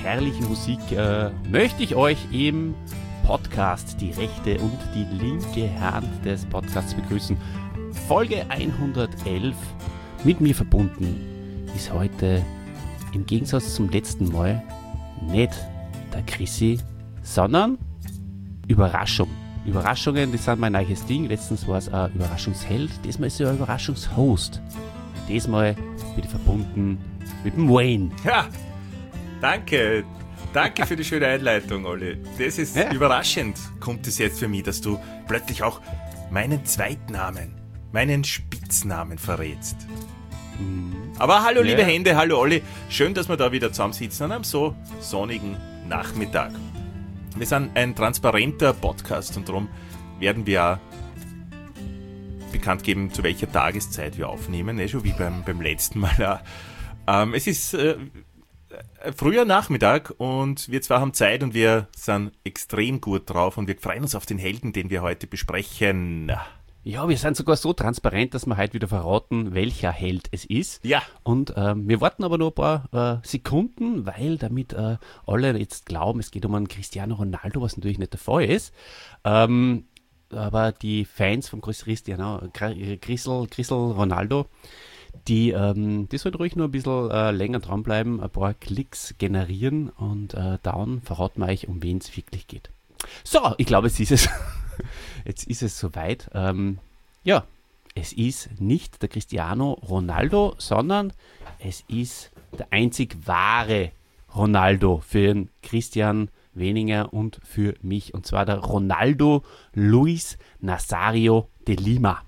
herrlichen Musik möchte ich euch im Podcast die rechte und die linke Hand des Podcasts begrüßen. Folge 111. Mit mir verbunden ist heute im Gegensatz zum letzten Mal nicht der Chrissy, sondern Überraschung. Überraschungen, das sind mein neues Ding. Letztens war es ein Überraschungsheld, diesmal ist er ein Überraschungshost. Diesmal bin ich verbunden mit dem Wayne. Ja, danke. Danke für die schöne Einleitung, Olli. Das ist überraschend, kommt es jetzt für mich, dass du plötzlich auch meinen Zweitnamen, meinen Spitznamen verrätst. Aber hallo liebe Hände, hallo Olli. Schön, dass wir da wieder zusammensitzen an einem so sonnigen Nachmittag. Wir sind ein transparenter Podcast und darum werden wir auch bekannt geben, zu welcher Tageszeit wir aufnehmen, schon wie beim letzten Mal. Es ist früher Nachmittag und wir zwei haben Zeit und wir sind extrem gut drauf und wir freuen uns auf den Helden, den wir heute besprechen. Ja, wir sind sogar so transparent, dass wir heute wieder verraten, welcher Held es ist. Ja. Und wir warten aber noch ein paar Sekunden, weil damit alle jetzt glauben, es geht um einen Cristiano Ronaldo, was natürlich nicht der Fall ist. Aber die Fans vom Cristiano Ronaldo, die sollten ruhig nur ein bisschen länger dranbleiben, ein paar Klicks generieren und dann verraten wir euch, um wen es wirklich geht. So, ich glaube, jetzt ist es soweit. Es ist nicht der Cristiano Ronaldo, sondern es ist der einzig wahre Ronaldo für den Christian Weninger und für mich. Und zwar der Ronaldo Luis Nazario de Lima.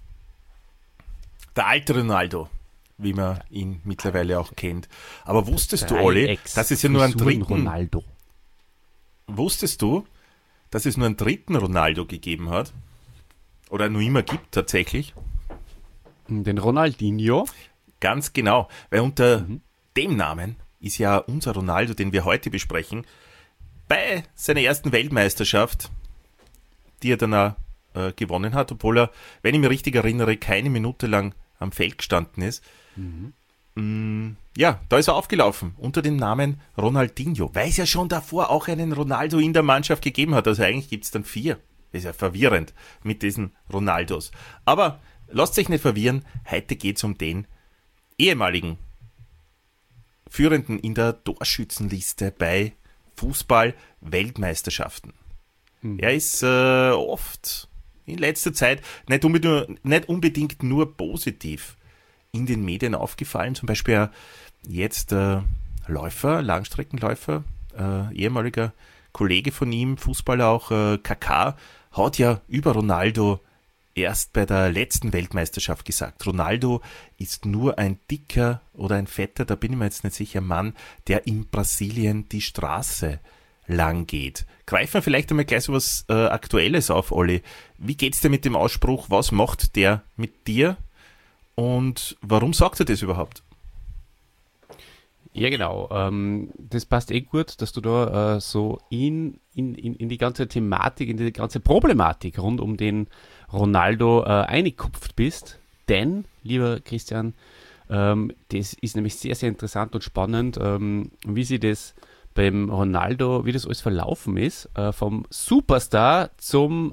Der alte Ronaldo, wie man ihn mittlerweile auch kennt. Aber wusstest du, Olli, dass es ja nur einen dritten Ronaldo. Wusstest du, dass es nur einen dritten Ronaldo gegeben hat? Oder nur immer gibt tatsächlich? Den Ronaldinho? Ganz genau, weil unter dem Namen ist ja unser Ronaldo, den wir heute besprechen, bei seiner ersten Weltmeisterschaft, die er dann auch gewonnen hat, obwohl er, wenn ich mich richtig erinnere, keine Minute lang am Feld gestanden ist. Da ist er aufgelaufen unter dem Namen Ronaldinho, weil es ja schon davor auch einen Ronaldo in der Mannschaft gegeben hat. Also eigentlich gibt es dann 4. Ist ja verwirrend mit diesen Ronaldos. Aber lasst euch nicht verwirren, heute geht es um den ehemaligen Führenden in der Torschützenliste bei Fußball-Weltmeisterschaften. Er ist oft in letzter Zeit nicht unbedingt nur positiv in den Medien aufgefallen. Zum Beispiel jetzt Langstreckenläufer, ehemaliger Kollege von ihm, Fußballer auch, Kaká, hat ja über Ronaldo erst bei der letzten Weltmeisterschaft gesagt, Ronaldo ist nur ein dicker oder ein fetter, da bin ich mir jetzt nicht sicher, Mann, der in Brasilien die Straße lang geht. Greifen wir vielleicht einmal gleich so was Aktuelles auf, Olli. Wie geht's dir mit dem Ausspruch? Was macht der mit dir? Und warum sagt er das überhaupt? Ja, genau. Das passt gut, dass du da so in die ganze Thematik, in die ganze Problematik rund um den Ronaldo eingekupft bist. Denn, lieber Christian, das ist nämlich sehr, sehr interessant und spannend, wie sie das beim Ronaldo, wie das alles verlaufen ist, vom Superstar zum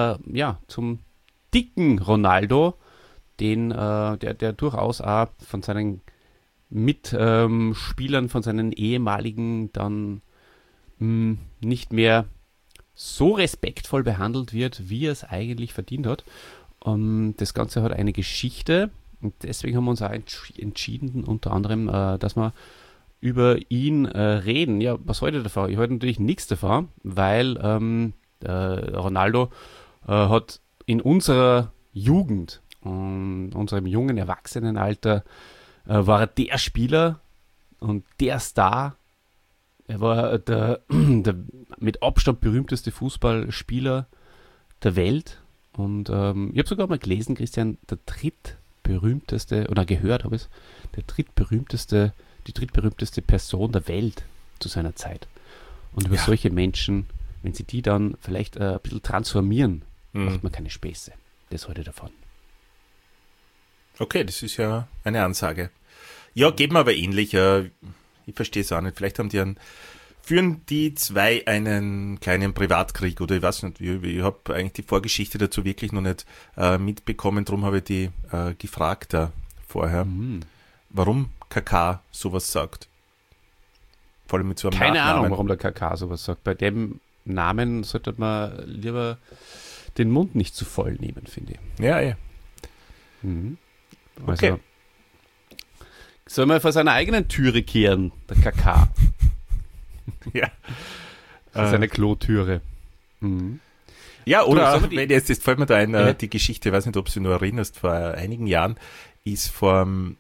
dicken Ronaldo, der durchaus auch von seinen Mitspielern, von seinen ehemaligen dann nicht mehr so respektvoll behandelt wird, wie er es eigentlich verdient hat. Das Ganze hat eine Geschichte und deswegen haben wir uns auch entschieden, unter anderem, dass wir über ihn reden. Ja, was halte ich davon? Ich halte natürlich nichts davon, weil Ronaldo hat in unserer Jugend, in unserem jungen Erwachsenenalter, war er der Spieler und der Star. Er war der mit Abstand berühmteste Fußballspieler der Welt. Und ich habe sogar mal gelesen, Christian, der drittberühmteste, oder gehört habe ich es, die drittberühmteste Person der Welt zu seiner Zeit. Und über solche Menschen, wenn sie die dann vielleicht ein bisschen transformieren, macht man keine Späße. Das halte ich davon. Okay, das ist ja eine Ansage. Ja, geht mir aber ähnlich. Ich verstehe es auch nicht. Vielleicht haben die einen führen die zwei einen kleinen Privatkrieg, oder ich weiß nicht, ich habe eigentlich die Vorgeschichte dazu wirklich noch nicht mitbekommen, darum habe ich die gefragt da vorher, warum KK sowas sagt. Vor allem mit so einem Keine Nachnamen. Ahnung, warum der KK sowas sagt. Bei dem Namen sollte man lieber den Mund nicht zu voll nehmen, finde ich. Ja, ja. Also, Okay. soll man vor seiner eigenen Türe kehren, der KK. Ja. Vor seine Klotüre. Ja, oder sollen wir auch, die- wenn jetzt fällt mir da ein, Ja. die Geschichte, ich weiß nicht, ob du dich noch erinnerst, vor einigen Jahren ist vom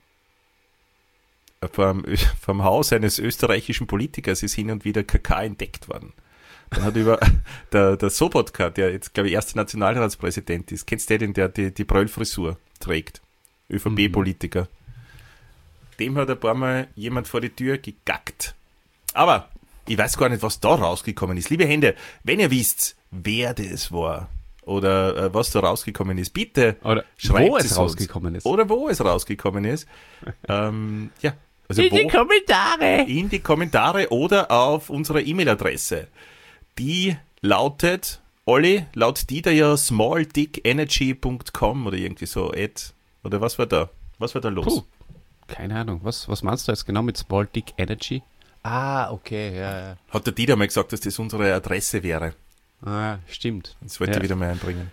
Haus eines österreichischen Politikers ist hin und wieder KK entdeckt worden. Dann hat über der Sobotka, der jetzt, glaube ich, erster Nationalratspräsident ist, kennst du den, der die Bröllfrisur trägt? ÖVP-Politiker. Dem hat ein paar Mal jemand vor die Tür gegackt. Aber ich weiß gar nicht, was da rausgekommen ist. Liebe Hände, wenn ihr wisst, wer das war oder was da rausgekommen ist, bitte Oder schreibt wo es uns. rausgekommen ist. Oder wo es rausgekommen ist. Ja, also In die wo? Kommentare! In die Kommentare oder auf unsere E-Mail-Adresse. Die lautet, Olli, laut die da ja smalldickenergy.com oder irgendwie so, oder was war da? Was war da los? Puh. Keine Ahnung. Was meinst du jetzt genau mit Small Dick Energy? Ah, okay, ja. Hat der Dieter mal gesagt, dass das unsere Adresse wäre. Ah, stimmt. Das wollte Ja. ich wieder mal einbringen.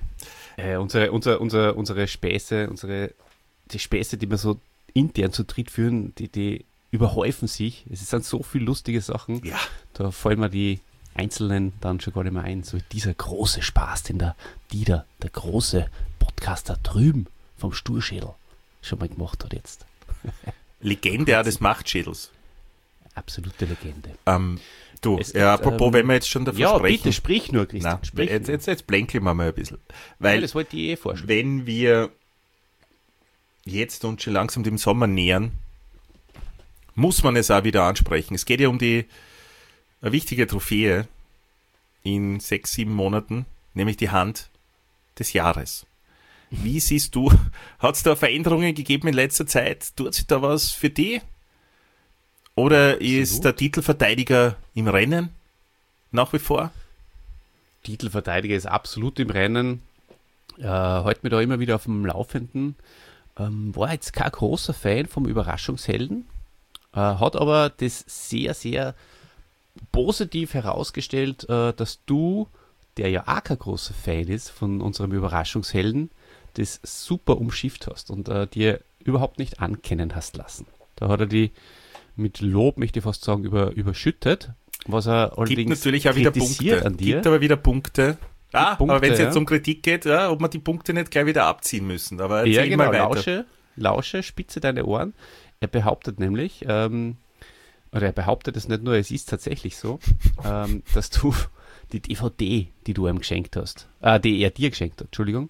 Unsere Späße, die Späße, die wir so intern zu dritt führen, die überhäufen sich. Es sind so viele lustige Sachen. Ja. Da fallen mir die Einzelnen dann schon gar nicht mehr ein. So dieser große Spaß, den der Dieter, der große Podcaster drüben vom Sturschädel schon mal gemacht hat jetzt. Legende auch des Machtschädels. Absolute Legende. Du, Es ja, gibt, apropos, wenn wir jetzt schon davon Ja, sprechen. bitte sprich nur, Christian. Nein, Sprich nur. jetzt blänkeln wir mal ein bisschen. Ja, Weil, das wollte ich vorschlagen. wenn wir jetzt uns schon langsam dem Sommer nähern, muss man es auch wieder ansprechen. Es geht ja um eine wichtige Trophäe in 6, 7 Monaten, nämlich die Hand des Jahres. Wie siehst du, hat es da Veränderungen gegeben in letzter Zeit? Tut sich da was für dich? Oder ist der Titelverteidiger im Rennen nach wie vor? Titelverteidiger ist absolut im Rennen. Halt mir da immer wieder auf dem Laufenden. War jetzt kein großer Fan vom Überraschungshelden, hat aber das sehr, sehr positiv herausgestellt, dass du, der ja auch kein großer Fan ist von unserem Überraschungshelden, das super umschifft hast und dir überhaupt nicht ankennen hast lassen. Da hat er die mit Lob, möchte ich fast sagen, überschüttet, was er Gibt allerdings natürlich auch wieder kritisiert Punkte. an dir. Gibt aber wieder Punkte. Punkte, aber wenn es jetzt ja. um Kritik geht, ob wir die Punkte nicht gleich wieder abziehen müssen. Aber Ja, erzähl genau, mal weiter. lausche, spitze deine Ohren. Er behauptet nämlich, oder er behauptet es nicht nur, es ist tatsächlich so, dass du die DVD, die du ihm geschenkt hast, die er dir geschenkt hat, Entschuldigung,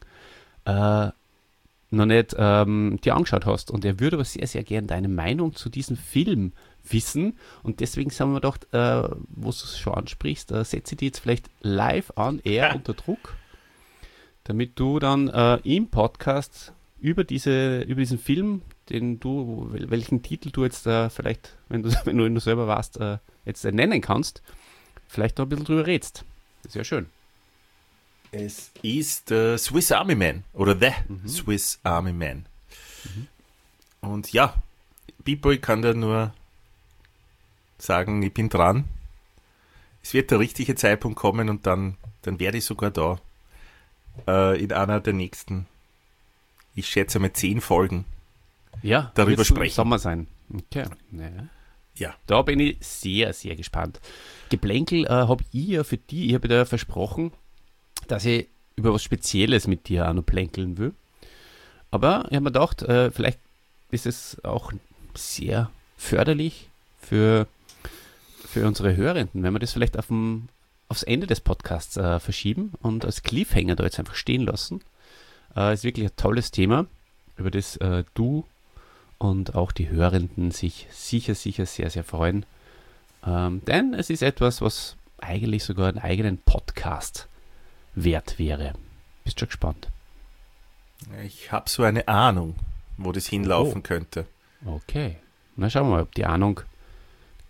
noch nicht dir angeschaut hast. Und er würde aber sehr, sehr gern deine Meinung zu diesem Film wissen. Und deswegen haben wir gedacht, wo du es schon ansprichst, setze die jetzt vielleicht live on air unter Druck, damit du dann im Podcast über diesen Film, welchen Titel du jetzt vielleicht, wenn du selber warst, jetzt nennen kannst, vielleicht noch ein bisschen drüber redst. Das ist ja schön. Es ist Swiss Army Man oder The Swiss Army Man. Und ja, Pipo, ich kann dir nur sagen, ich bin dran. Es wird der richtige Zeitpunkt kommen und dann werde ich sogar da in einer der nächsten, ich schätze mal 10 Folgen Ja, darüber wird's im sprechen. Sommer sein. Okay. Naja. Ja. Da bin ich sehr, sehr gespannt. Geplänkel habe ich ja für die, ich habe dir versprochen, dass ich über was Spezielles mit dir auch noch plänkeln will. Aber ich habe mir gedacht, vielleicht ist es auch sehr förderlich für unsere Hörenden, wenn wir das vielleicht aufs Ende des Podcasts verschieben und als Cliffhanger da jetzt einfach stehen lassen. Ist wirklich ein tolles Thema, über das du und auch die Hörenden sich sicher sehr, sehr freuen. Denn es ist etwas, was eigentlich sogar einen eigenen Podcast wert wäre. Bist schon gespannt? Ich habe so eine Ahnung, wo das hinlaufen könnte. Okay. Na schauen wir mal, ob die Ahnung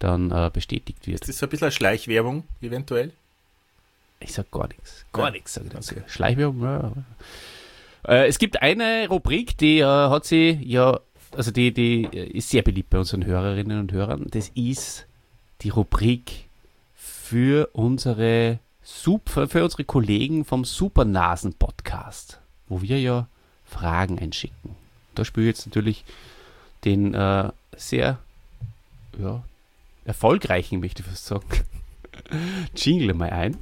dann bestätigt wird. Ist das so ein bisschen eine Schleichwerbung eventuell? Ich sag gar nichts. Gar nichts, sag ich dazu. Okay. Schleichwerbung, ja. Es gibt eine Rubrik, die hat sie ja, also die ist sehr beliebt bei unseren Hörerinnen und Hörern. Das ist die Rubrik für unsere Kollegen vom Supernasen-Podcast, wo wir ja Fragen einschicken. Da spiele ich jetzt natürlich den sehr erfolgreichen, möchte ich fast sagen, Jingle mal ein.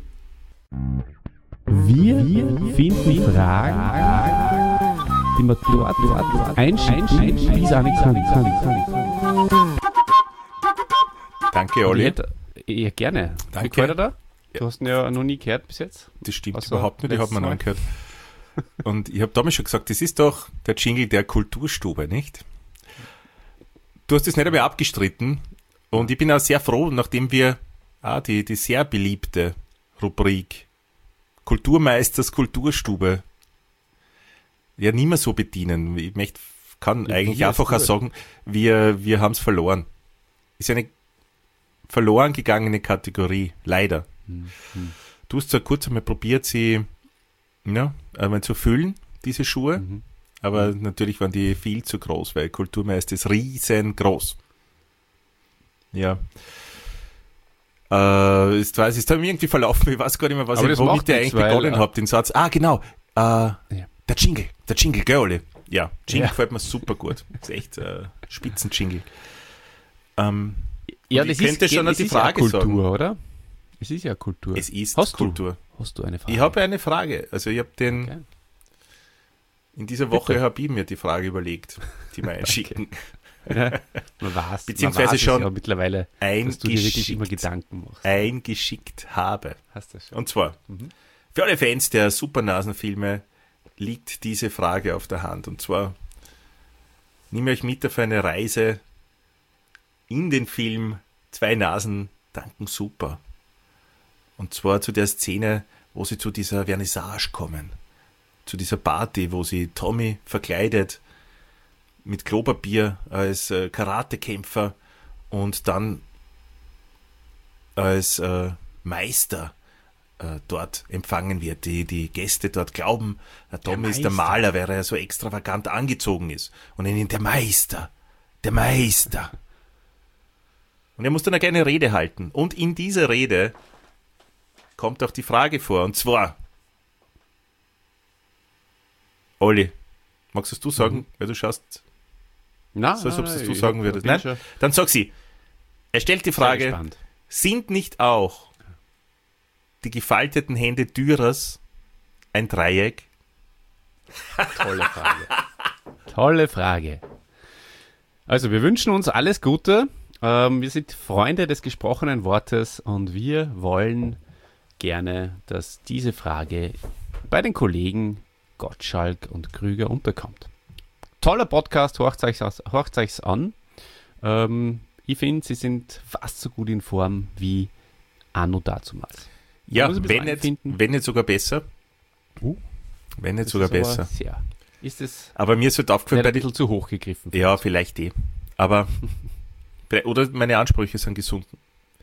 Wir finden Fragen, die man dort einschicken, die es auch nicht kann. Danke, Olli. Ja, gerne. Danke. Wie gefällt dir da? Du hast ihn ja noch nie gehört bis jetzt. Das stimmt Also, überhaupt nicht, ich habe mir noch angehört. Und ich habe damals schon gesagt, das ist doch der Jingle der Kulturstube, nicht? Du hast das nicht einmal abgestritten und ich bin auch sehr froh, nachdem wir die sehr beliebte Rubrik Kulturmeisters Kulturstube ja nicht mehr so bedienen. Ich kann eigentlich einfach auch sagen, wir haben es verloren. Ist eine verloren gegangene Kategorie, leider. Du hast zwar kurz einmal probiert, sie zu füllen, diese Schuhe, aber natürlich waren die viel zu groß, weil Kulturmeister ist riesengroß. Ja. Es ist dann irgendwie verlaufen, ich weiß gar nicht mehr, womit ich eigentlich begonnen habe, den Satz. Genau. Der Jingle, gell, Olli? Ja, Jingle gefällt mir super gut. Das ist echt Spitzen-Jingle. Ja, das könnte schon die Frage Kultur, sagen. Oder? Es ist ja Kultur. Es ist Hast Kultur. Hast du eine Frage? Ich habe eine Frage. Also ich habe in dieser Woche habe ich mir die Frage überlegt, die wir einschicken. Ja, man weiß, beziehungsweise schon ja mittlerweile, dass du dir wirklich immer Gedanken machst. Eingeschickt habe. Hast du schon. Und zwar, für alle Fans der Supernasenfilme liegt diese Frage auf der Hand. Und zwar, nehme euch mit auf eine Reise in den Film Zwei Nasen danken super. Und zwar zu der Szene, wo sie zu dieser Vernissage kommen. Zu dieser Party, wo sie Tommy verkleidet mit Klopapier als Karatekämpfer und dann als Meister dort empfangen wird. Die Gäste dort glauben, der Tommy ist der Maler, weil er so extravagant angezogen ist. Und er nennt der Meister. Und er muss dann eine kleine Rede halten. Und in dieser Rede kommt auch die Frage vor. Und zwar, Olli, magst du sagen, weil du schaust so, als ob du sagen würdest. Nein? Dann sag sie. Er stellt die Frage, sind nicht auch die gefalteten Hände Dürers ein Dreieck? Tolle Frage. Tolle Frage. Also wir wünschen uns alles Gute. Wir sind Freunde des gesprochenen Wortes und wir wollen gerne, dass diese Frage bei den Kollegen Gottschalk und Krüger unterkommt. Toller Podcast, hört euch's an. Ich finde, sie sind fast so gut in Form wie anno dazumals. Ja, wenn nicht sogar besser. Wenn nicht sogar besser. Aber mir ist halt aufgefallen, ein bisschen zu hoch gegriffen. Ja, vielleicht Aber oder meine Ansprüche sind gesunken.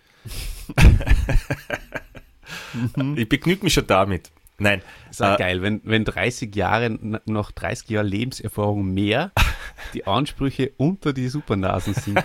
Ich begnüge mich schon damit. Nein. Das ist auch geil, wenn 30 Jahre, nach 30 Jahren Lebenserfahrung mehr die Ansprüche unter die Supernasen sind.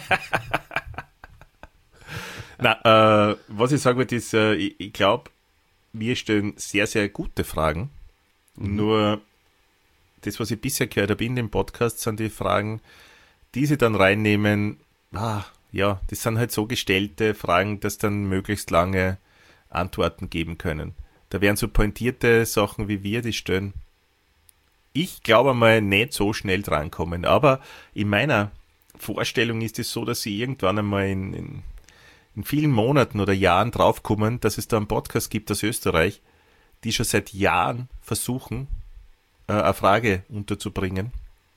Was ich sagen wollte ist, ich glaube, wir stellen sehr, sehr gute Fragen. Nur das, was ich bisher gehört habe in dem Podcast, sind die Fragen, die sie dann reinnehmen. Das sind halt so gestellte Fragen, dass dann möglichst lange Antworten geben können. Da wären so pointierte Sachen, wie wir die stellen. Ich glaube mal nicht so schnell drankommen, aber in meiner Vorstellung ist es so, dass sie irgendwann einmal in vielen Monaten oder Jahren draufkommen, dass es da einen Podcast gibt aus Österreich, die schon seit Jahren versuchen, eine Frage unterzubringen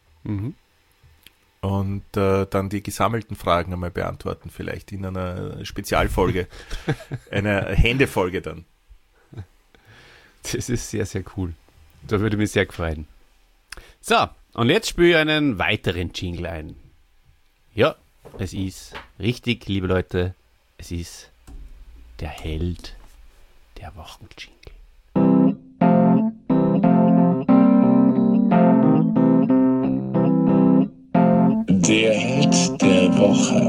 und dann die gesammelten Fragen einmal beantworten, vielleicht in einer Spezialfolge, einer Händefolge dann. Das ist sehr, sehr cool. Da würde mich sehr freuen. So, und jetzt spiele ich einen weiteren Jingle ein. Ja, es ist richtig, liebe Leute, Es ist der Held der Wochenjingle. Der Held der Woche.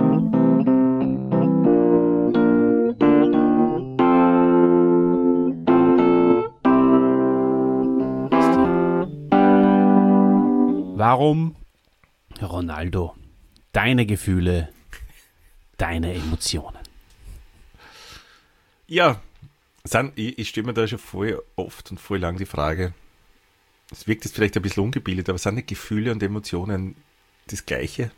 Warum, Ronaldo, deine Gefühle, deine Emotionen? Ja, ich stelle mir da schon voll oft und voll lang die Frage, es wirkt jetzt vielleicht ein bisschen ungebildet, aber sind die Gefühle und Emotionen das Gleiche?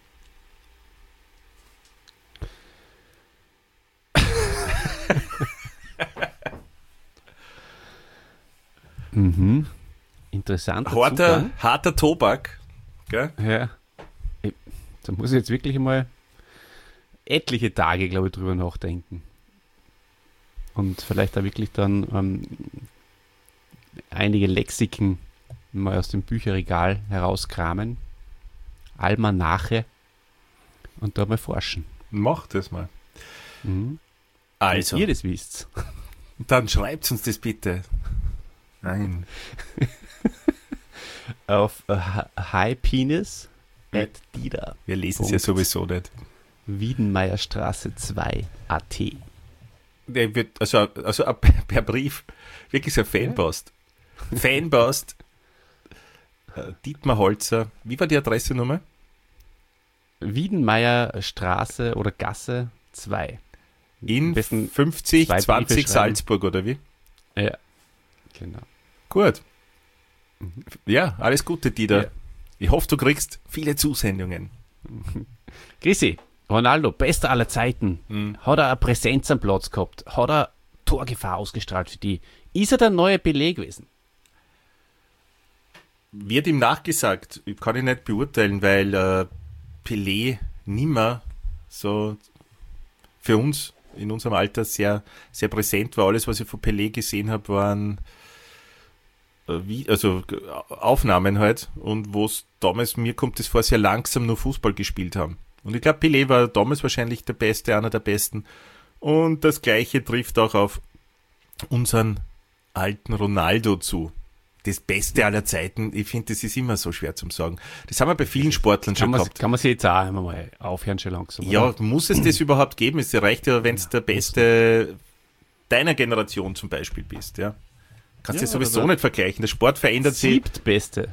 Interessant. Harter Tobak. Gell? Ja. Da muss ich jetzt wirklich mal etliche Tage, glaube ich, drüber nachdenken. Und vielleicht da wirklich dann einige Lexiken mal aus dem Bücherregal herauskramen, Almanache und da mal forschen. Mach das mal. Also. Wenn ihr das wisst. Dann schreibt uns das bitte. Nein. Auf highpenis@dida. Wir lesen es ja sowieso nicht. Wiedenmeierstraße 2 AT. Der wird, also per Brief, wirklich so ein Fanpost. Ja. Fanpost. Dietmar Holzer. Wie war die Adresse-Nummer? Wiedenmeierstraße oder Gasse 2. In 5020 Salzburg, oder wie? Ja, genau. Gut. Ja, alles Gute, Dieter. Ja. Ich hoffe, du kriegst viele Zusendungen. Grüßi, Ronaldo, bester aller Zeiten. Hat er eine Präsenz am Platz gehabt? Hat er Torgefahr ausgestrahlt für die? Ist er der neue Pelé gewesen? Wird ihm nachgesagt. Kann ich nicht beurteilen, weil Pelé nimmer so für uns in unserem Alter sehr, sehr präsent war. Alles, was ich von Pelé gesehen habe, waren Aufnahmen halt, und wo es damals, mir kommt es vor, sehr langsam nur Fußball gespielt haben. Und ich glaube, Pelé war damals wahrscheinlich der Beste, einer der Besten. Und das Gleiche trifft auch auf unseren alten Ronaldo zu. Das Beste aller Zeiten, ich finde, das ist immer so schwer zu sagen. Das haben wir bei vielen Sportlern schon gehabt. Kann man sich jetzt auch einmal mal aufhören, schon langsam? Ja, oder? Muss es das überhaupt geben? Es reicht ja, wenn es der Beste deiner Generation zum Beispiel bist, ja. Kannst du sowieso nicht vergleichen. Der Sport verändert sich. Siebtbeste.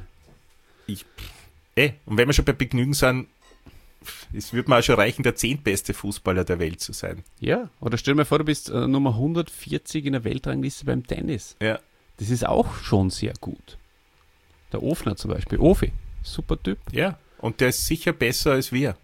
Und wenn wir schon bei Begnügen sind, es würde mir auch schon reichen, der 10. beste Fußballer der Welt zu sein. Ja, oder stell dir mal vor, du bist Nummer 140 in der Weltrangliste beim Tennis. Ja. Das ist auch schon sehr gut. Der Ofner zum Beispiel. Ofi, super Typ. Ja, und der ist sicher besser als wir.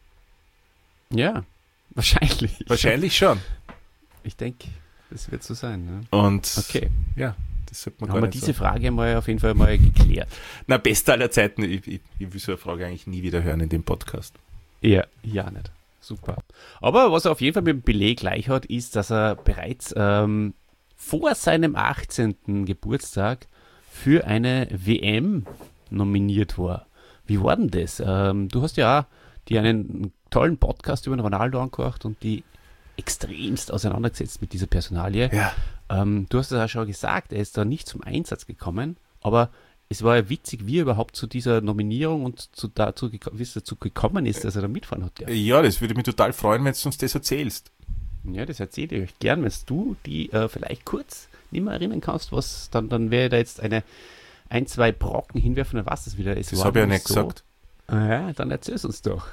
Ja, wahrscheinlich. Wahrscheinlich schon. Ich denke, das wird so sein. Ne? Und okay. Ja, das sollte man haben wir diese Frage mal auf jeden Fall mal geklärt. Na, bester aller Zeiten. Ich will so eine Frage eigentlich nie wieder hören in dem Podcast. Ja nicht. Super. Aber was er auf jeden Fall mit dem Pelé gleich hat, ist, dass er bereits vor seinem 18. Geburtstag für eine WM nominiert war. Wie war denn das? Du hast ja auch dir einen tollen Podcast über den Ronaldo angehört und die extremst auseinandergesetzt mit dieser Personalie. Ja. Du hast es auch schon gesagt, er ist da nicht zum Einsatz gekommen, aber es war ja witzig, wie er überhaupt zu dieser Nominierung und wie es dazu gekommen ist, dass er da mitfahren hat. Ja, das würde mich total freuen, wenn du uns das erzählst. Ja, das erzähle ich euch gern, wenn du die vielleicht kurz nicht mehr erinnern kannst, was dann wäre da jetzt ein, zwei Brocken hinwerfen, dann was das wieder ist. Das habe ich ja nicht gesagt. Ja, dann erzähl's uns doch.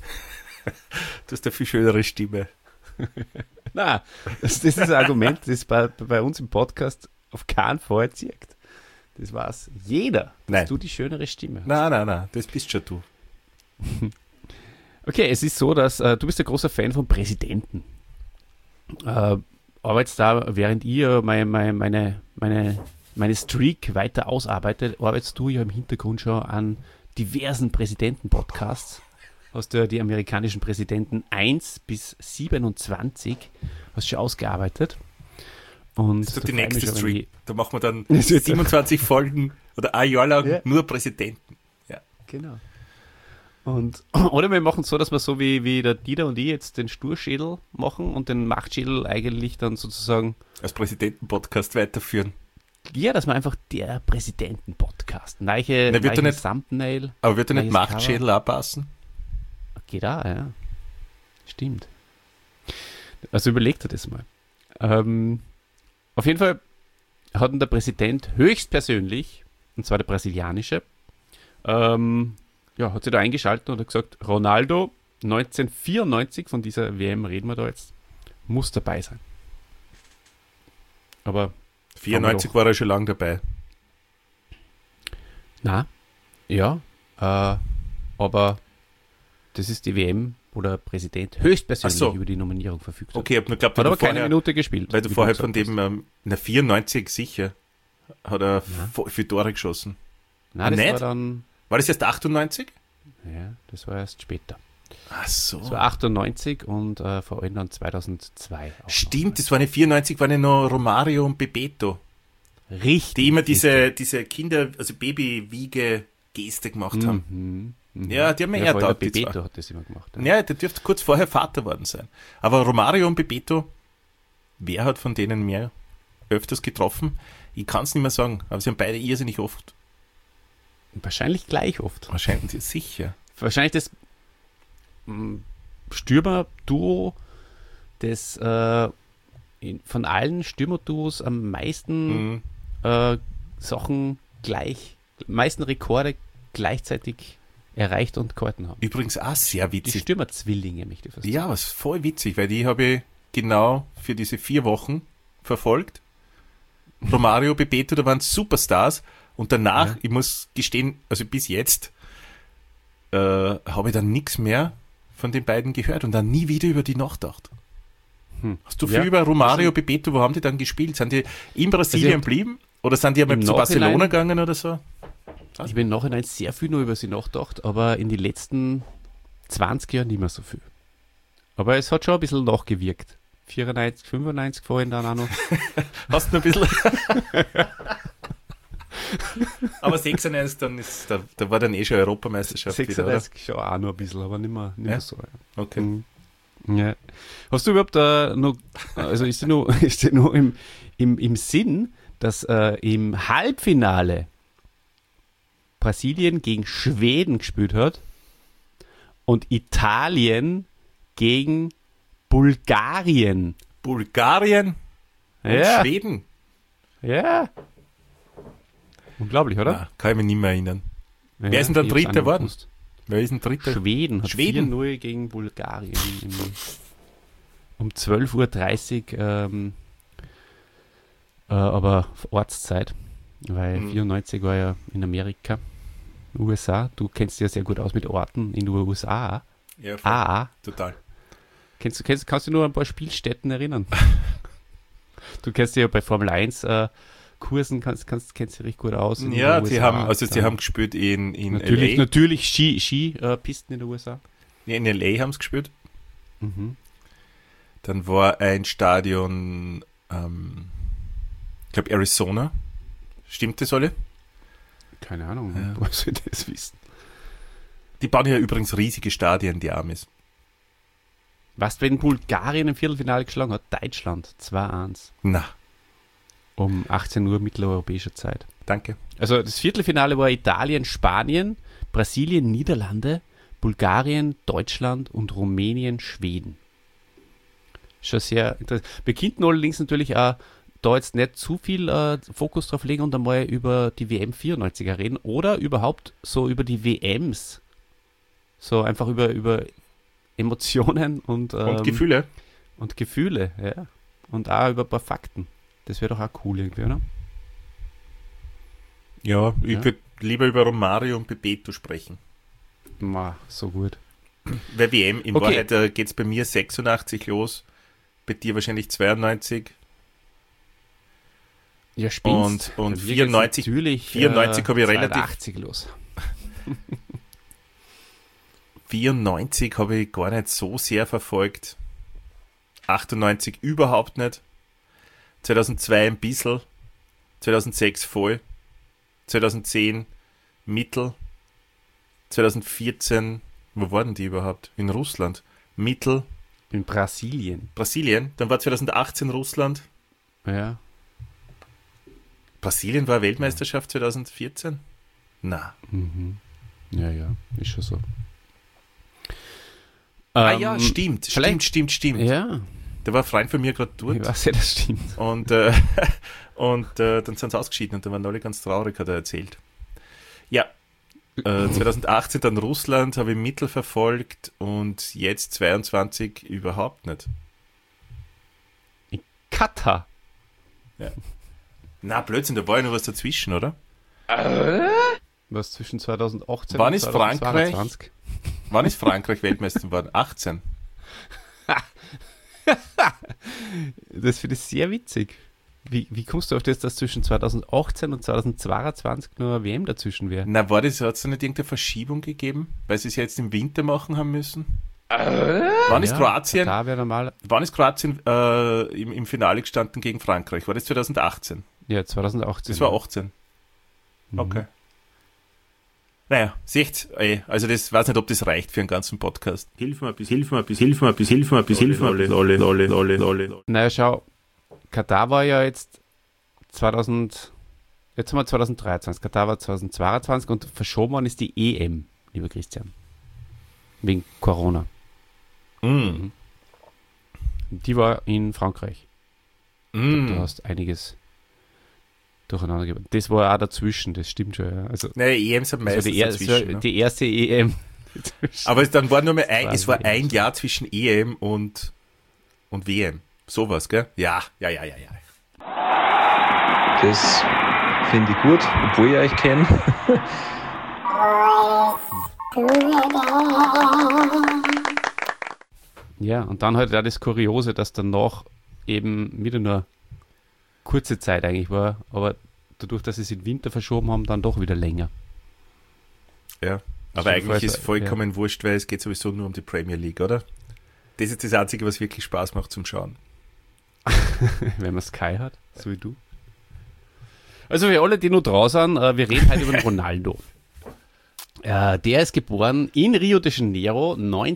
Du hast eine viel schönere Stimme. Na, das ist ein Argument, das bei uns im Podcast auf keinen Fall zirkt. Das weiß jeder, dass du die schönere Stimme hast. Nein, das bist schon du. Okay, es ist so, dass du bist ein großer Fan von Präsidenten. Arbeitest da, während ihr meine Streak weiter ausarbeitet, arbeitest du ja im Hintergrund schon an diversen Präsidenten-Podcasts. Hast du ja die amerikanischen Präsidenten 1 bis 27 hast schon ausgearbeitet. Und das ist die nächste Streak. Da machen wir dann 27 Folgen oder ein Jahr lang nur Präsidenten. Ja, genau. Oder wir machen es so, dass wir so wie der Dieter und ich jetzt den Sturschädel machen und den Machtschädel eigentlich dann sozusagen, Als Präsidenten-Podcast weiterführen. ja, dass wir einfach der Präsidenten-Podcast, neiche Na, wird er nicht- Thumbnail, Aber wird er nicht Neues Machtschädel auch passen? geht auch, ja. Stimmt. Also überlegt er das mal. Auf jeden Fall hat ihn der Präsident höchstpersönlich, und zwar der brasilianische, hat sich da eingeschaltet und hat gesagt, Ronaldo 1994, von dieser WM reden wir da jetzt, muss dabei sein. Aber 94 war er schon lange dabei. na, ja, aber das ist die WM, wo der Präsident höchstpersönlich Ach so. über die Nominierung verfügt hat. Okay, ich habe nur geglaubt, Hat weil aber du keine vorher, Minute gespielt. weil du wie vorher gesagt von dem, hast. in der 94 sicher, hat er Ja. voll viele Tore geschossen. Nein, das nicht? war dann, War das erst 98? ja, das war erst später. Ach so. Das war 98 und vor allem dann 2002. auch Stimmt, das waren ja 94, waren ja noch Romario und Bebeto, noch. Richtig. die immer diese Kinder, also Baby-Wiege-Geste gemacht haben. Ja, die haben mir eher vor allem taugt, der die Bebeto zwei. hat das immer gemacht. Ja, der dürfte kurz vorher Vater worden sein. Aber Romario und Bebeto, wer hat von denen mehr öfters getroffen? Ich kann es nicht mehr sagen, aber sie haben beide irrsinnig oft. Wahrscheinlich gleich oft. Wahrscheinlich sicher. Wahrscheinlich das Stürmer-Duo, das von allen Stürmer-Duos am meisten Sachen meisten Rekorde gleichzeitig erreicht und gehalten haben. Übrigens auch sehr Die witzig. Stürmer-Zwillinge, möchte ich fast sagen. Ja, was voll witzig, weil die habe ich genau für diese 4 Wochen verfolgt. Romario, Bebeto, da waren Superstars. Und danach, Ja. ich muss gestehen, also bis jetzt, habe ich dann nichts mehr von den beiden gehört und dann nie wieder über die nachgedacht. Hast du viel Ja. über Romario, Bebeto, wo haben die dann gespielt? Sind die in Brasilien geblieben? Oder sind die aber im zu Nachhinein- Barcelona gegangen oder so? Ich habe im Nachhinein sehr viel nur über sie nachgedacht, aber in den letzten 20 Jahren nicht mehr so viel. Aber es hat schon ein bisschen nachgewirkt. 94, 95 vorhin dann auch noch. Hast du noch ein bisschen... Aber 96, dann ist, da war dann eh schon Europameisterschaft wieder, 36 schon auch noch ein bisschen, aber nicht mehr Ja? so. Ja. oder? Okay. Ja. Hast du überhaupt noch, also ist dir noch im Sinn, dass im Halbfinale Brasilien gegen Schweden gespielt hat und Italien gegen Bulgarien? Bulgarien und Ja, Schweden. ja. Unglaublich, oder? Na, kann ich mich nicht mehr erinnern. Ja, wer ist denn der ich hab's Dritte auch nicht geworden? gewusst. Wer ist denn Dritter? Schweden hat Schweden? 4-0 gegen Bulgarien um 12:30 Uhr, aber auf Ortszeit, weil 94 war ja in Amerika, USA. Du kennst dich ja sehr gut aus mit Orten in den USA. Ja, voll. Total. Kannst du nur an ein paar Spielstätten erinnern? Du kennst dich ja bei Formel 1 Kursen, kennst dich richtig gut aus. in Ja, den die USA. haben gespielt in Natürlich, LA. natürlich Skipisten in den USA. Nee, in LA haben sie gespielt. Mhm. Dann war ein Stadion, ich glaube Arizona. Stimmt das alle? Keine Ahnung, Ja. woher soll ich das wissen? Die bauen ja übrigens riesige Stadien, die Amis. Was, wenn Bulgarien im Viertelfinale geschlagen hat? Deutschland 2-1 Na, um 18 Uhr mitteleuropäischer Zeit. danke. Also das Viertelfinale war Italien, Spanien, Brasilien, Niederlande, Bulgarien, Deutschland und Rumänien, Schweden. Schon sehr interessant. Wir könnten allerdings natürlich auch da jetzt nicht zu viel Fokus drauf legen und einmal über die WM 94er reden oder überhaupt so über die WMs. So einfach über Emotionen und Gefühle? und Gefühle, ja. Und auch über ein paar Fakten. Das wäre doch auch cool irgendwie, oder? Ja, ich Ja. würde lieber über Romario und Bebeto sprechen. So gut. Weil WM, in Okay. Wahrheit geht es bei mir 86 los, bei dir wahrscheinlich 92. Ja, spinnst. Und Bei mir 94 geht's natürlich 94 habe ich relativ- 82 los. 94 habe ich gar nicht so sehr verfolgt. 98 überhaupt nicht. 2002 ein bisschen. 2006 voll. 2010 mittel. 2014 Wo waren die überhaupt? In Russland? In Brasilien. Brasilien? Dann war 2018 Russland. Ja. Brasilien war Weltmeisterschaft 2014? Na. Mhm. Ja, ist schon so. Ja, stimmt. Ja, Da war ein Freund von mir gerade dort. ich weiß ja, das stimmt. Und dann sind sie ausgeschieden und dann waren alle ganz traurig, hat er erzählt. Ja, 2018 dann Russland, habe ich Mittel verfolgt und jetzt 22 überhaupt nicht. Katar. Na, Blödsinn, da war ja noch was dazwischen, oder? Was zwischen 2018 Wann und ist 2022? Wann ist Frankreich Weltmeister geworden? 18. Das finde ich sehr witzig. Wie kommst du auf das, dass zwischen 2018 und 2022 nur eine WM dazwischen wäre? Na, hat es nicht irgendeine Verschiebung gegeben? Weil sie es jetzt im Winter machen haben müssen? Wann ist Kroatien? Da wäre normal. Wann ist Kroatien im Finale gestanden gegen Frankreich? War das 2018? Ja, 2018. Das war 18. Okay. Naja, seht, also das weiß nicht, ob das reicht für einen ganzen Podcast. Hilf mir. Naja, schau, Katar war ja jetzt 2000, jetzt haben wir 2023, Katar war 2022 und verschoben worden ist die EM, lieber Christian. Wegen Corona. Die war in Frankreich. Du hast einiges durcheinander gebracht. Das war auch dazwischen, das stimmt schon. Ja. Also, Naja, EMs haben das war meistens dazwischen. Ne? die erste EM. Aber dann war nur mehr es war ein Jahr zwischen EM und WM. Sowas, gell? Ja. Das finde ich gut, obwohl ich euch kenne. Ja, und dann halt auch das Kuriose, dass danach eben wieder nur kurze Zeit eigentlich war, aber dadurch, dass sie es in den Winter verschoben haben, dann doch wieder länger. Ja, aber eigentlich ist vollkommen wurscht, weil es geht sowieso nur um die Premier League, oder? Das ist das Einzige, was wirklich Spaß macht zum Schauen. Wenn man Sky hat, so wie du. Also für alle, die nur draußen sind, wir reden heute über den Ronaldo. Der ist geboren in Rio de Janeiro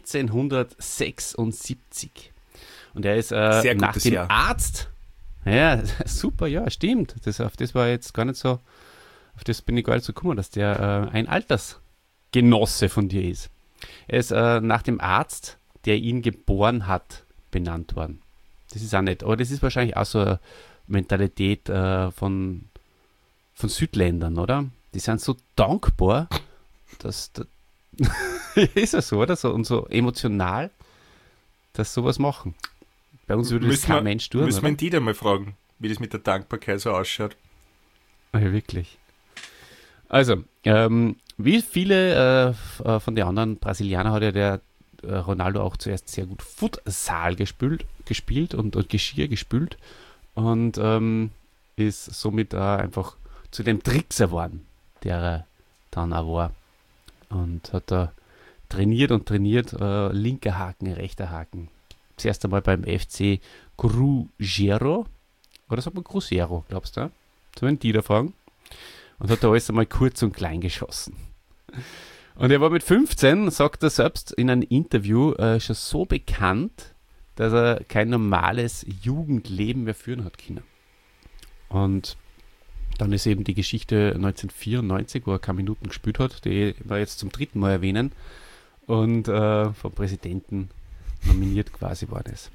1976. Und er ist nach dem Jahr. Arzt. Ja, super, ja, stimmt. Auf das war jetzt gar nicht so, auf das bin ich gar nicht so gekommen, dass der ein Altersgenosse von dir ist. Er ist nach dem Arzt, der ihn geboren hat, benannt worden. Das ist auch nett, aber das ist wahrscheinlich auch so eine Mentalität von Südländern, oder? Die sind so dankbar, dass ist ja so, oder? Und so emotional, dass sowas machen. Bei uns würde das kein Mensch tun. Müssen wir die da mal fragen, wie das mit der Dankbarkeit so ausschaut. Ja, wirklich. Also, wie viele von den anderen Brasilianern hat ja der Ronaldo auch zuerst sehr gut Futsal gespielt und Geschirr gespült und ist somit einfach zu dem Trickser geworden, der er dann auch war. Und hat da trainiert, linker Haken, rechter Haken. Zuerst einmal beim FC Cruzeiro, oder sagt man Cruzeiro, glaubst du? So werden die da fragen. Und hat da alles einmal kurz und klein geschossen. Und er war mit 15, sagt er selbst in einem Interview, schon so bekannt, dass er kein normales Jugendleben mehr führen hat können. Und dann ist eben die Geschichte 1994, wo er keine Minuten gespielt hat, die wir jetzt zum 3. Mal erwähnen und vom Präsidenten nominiert quasi worden ist.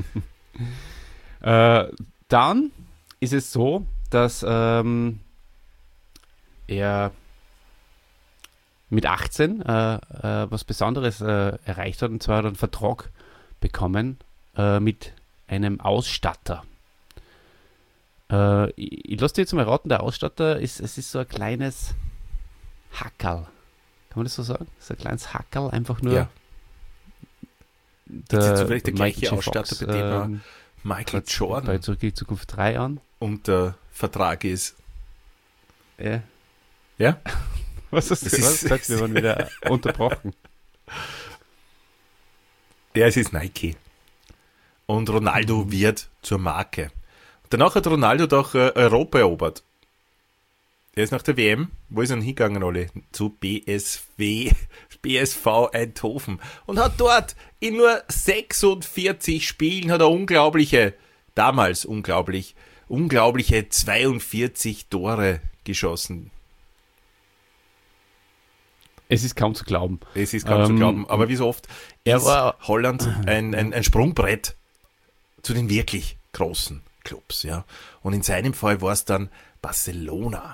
Dann ist es so, dass er mit 18 was Besonderes erreicht hat, und zwar hat er einen Vertrag bekommen mit einem Ausstatter. Ich lasse dir jetzt mal raten, der Ausstatter ist so ein kleines Hackerl. Kann man das so sagen? So ein kleines Hackerl, einfach nur. Ja. Der, ist jetzt vielleicht der gleiche Michael Ausstatter, Fox, bei dem er Michael Jordan bei Zurück in die Zukunft 3 an. unter Vertrag ist. Ja? Was hast du Das gesagt? Wir waren wieder unterbrochen. Ja, es ist Nike. Und Ronaldo wird zur Marke. Danach hat Ronaldo doch Europa erobert. Er ist nach der WM, wo ist er denn hingegangen, alle? Zu BSV Eindhoven. Und hat dort in nur 46 Spielen hat er unglaubliche 42 Tore geschossen. Es ist kaum zu glauben. Es ist kaum zu glauben. Aber wie so oft ist Holland ein Sprungbrett zu den wirklich großen Clubs. Ja. Und in seinem Fall war es dann Barcelona.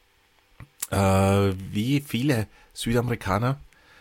Wie viele Südamerikaner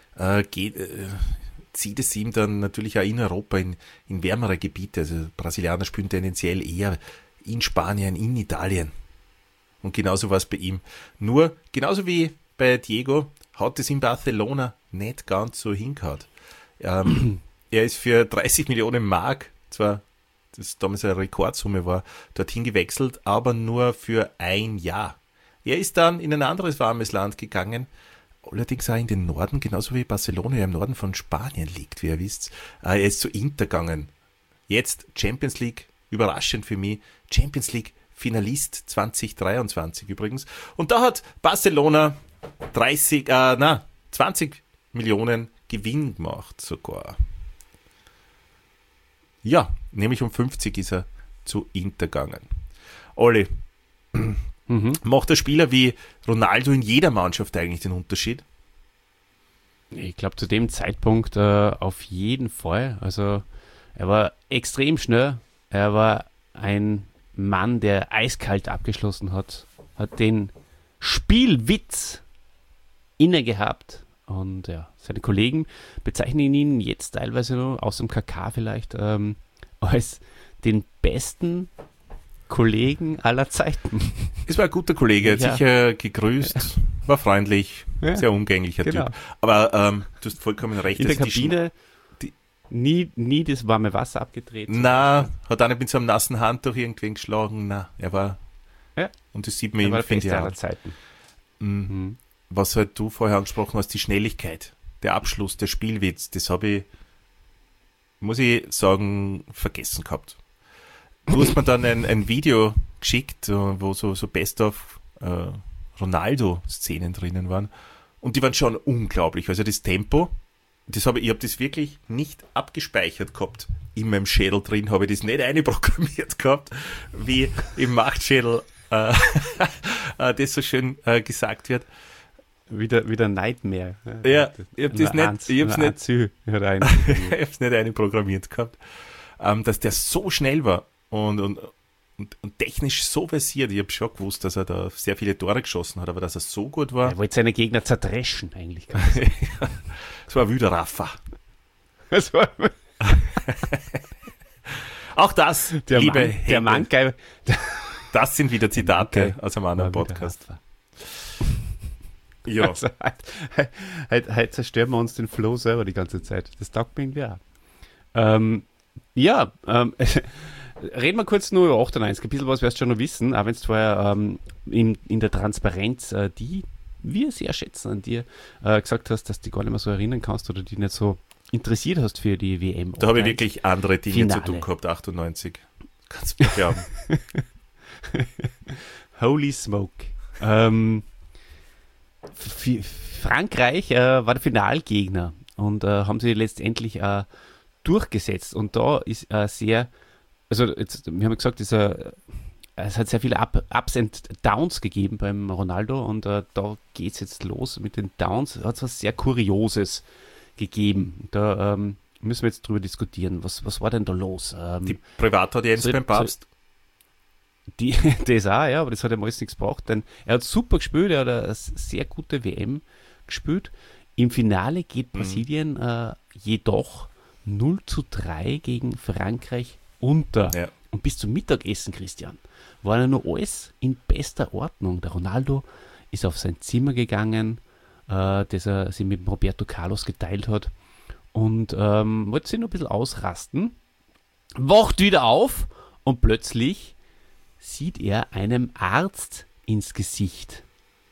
zieht es ihm dann natürlich auch in Europa in wärmere Gebiete. Also Brasilianer spielen tendenziell eher in Spanien, in Italien. Und genauso war es bei ihm. Nur, genauso wie bei Diego, hat es in Barcelona nicht ganz so hingehauen. Er ist für 30 Millionen Mark, zwar das damals eine Rekordsumme war, dorthin gewechselt, aber nur für ein Jahr. Er ist dann in ein anderes warmes Land gegangen, allerdings auch in den Norden, genauso wie Barcelona ja im Norden von Spanien liegt, wie ihr wisst. Er ist zu Inter gegangen. Jetzt Champions League, überraschend für mich, Champions League Finalist 2023 übrigens. Und da hat Barcelona 20 Millionen Gewinn gemacht sogar. Ja, nämlich um 50 ist er zu Inter gegangen. Olli, macht der Spieler wie Ronaldo in jeder Mannschaft eigentlich den Unterschied? Ich glaube, zu dem Zeitpunkt auf jeden Fall. Also er war extrem schnell. Er war ein Mann, der eiskalt abgeschlossen hat den Spielwitz inne gehabt. Und ja, seine Kollegen bezeichnen ihn jetzt teilweise nur, aus dem KK vielleicht, als den besten Kollegen aller Zeiten. Es war ein guter Kollege, hat sicher gegrüßt, war freundlich, sehr umgänglicher Typ. Aber du hast vollkommen recht. In der Kabine nie das warme Wasser abgetreten. Na, hat auch nicht mit so einem nassen Handtuch irgendwen geschlagen. Na, er war, und das sieht man ihm, finde ich, aller Zeiten. Was halt du vorher angesprochen hast, die Schnelligkeit, der Abschluss, der Spielwitz, das habe ich, muss ich sagen, vergessen gehabt. Du hast mir dann ein Video geschickt, wo so Best-of Ronaldo-Szenen drinnen waren. Und die waren schon unglaublich. Also das Tempo, ich habe das wirklich nicht abgespeichert gehabt. In meinem Schädel drin habe ich das nicht einprogrammiert gehabt, wie im Machtschädel das so schön gesagt wird. Wieder Nightmare. Ja, ich habe das nicht einprogrammiert gehabt. Dass der so schnell war und technisch so versiert. Ich habe schon gewusst, dass er da sehr viele Tore geschossen hat, aber dass er so gut war. Er wollte seine Gegner zerdreschen, eigentlich. Das war wieder Rafa. Auch das, der Mann, das sind wieder Zitate aus einem anderen Podcast. Ja. Also, halt zerstören wir uns den Flow selber die ganze Zeit. Das taugt mir irgendwie auch. Reden wir kurz nur über 98. Ein bisschen was wirst du schon noch wissen, auch wenn es vorher in der Transparenz, die wir sehr schätzen an dir, gesagt hast, dass du dich gar nicht mehr so erinnern kannst oder die nicht so interessiert hast für die WM. Da habe ich wirklich andere Dinge zu tun gehabt, 98. Kannst du mir glauben. Holy smoke. Frankreich war der Finalgegner und haben sie letztendlich durchgesetzt. Und da ist sehr, also jetzt, wir haben gesagt, es hat sehr viele Ups and Downs gegeben beim Ronaldo und da geht es jetzt los mit den Downs. Hat es was sehr Kurioses gegeben. Da müssen wir jetzt drüber diskutieren. Was war denn da los? Die Privataudienz beim Papst? Das auch, ja, aber das hat ja meist nichts gebraucht, denn er hat super gespielt, er hat eine sehr gute WM gespielt. Im Finale geht Brasilien jedoch 0:3 gegen Frankreich unter. Ja. Und bis zum Mittagessen, Christian, war ja noch alles in bester Ordnung. Der Ronaldo ist auf sein Zimmer gegangen, das er sich mit Roberto Carlos geteilt hat und wollte sich noch ein bisschen ausrasten, wacht wieder auf und plötzlich sieht er einem Arzt ins Gesicht.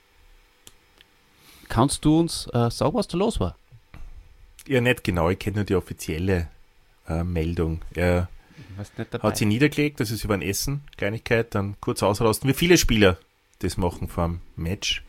Kannst du uns sagen, was da los war? Ja, nicht genau. Ich kenne nur die offizielle Meldung. Er hat sie niedergelegt, das ist über ein Essen, Kleinigkeit, dann kurz ausrasten. Wie viele Spieler das machen vor dem Match.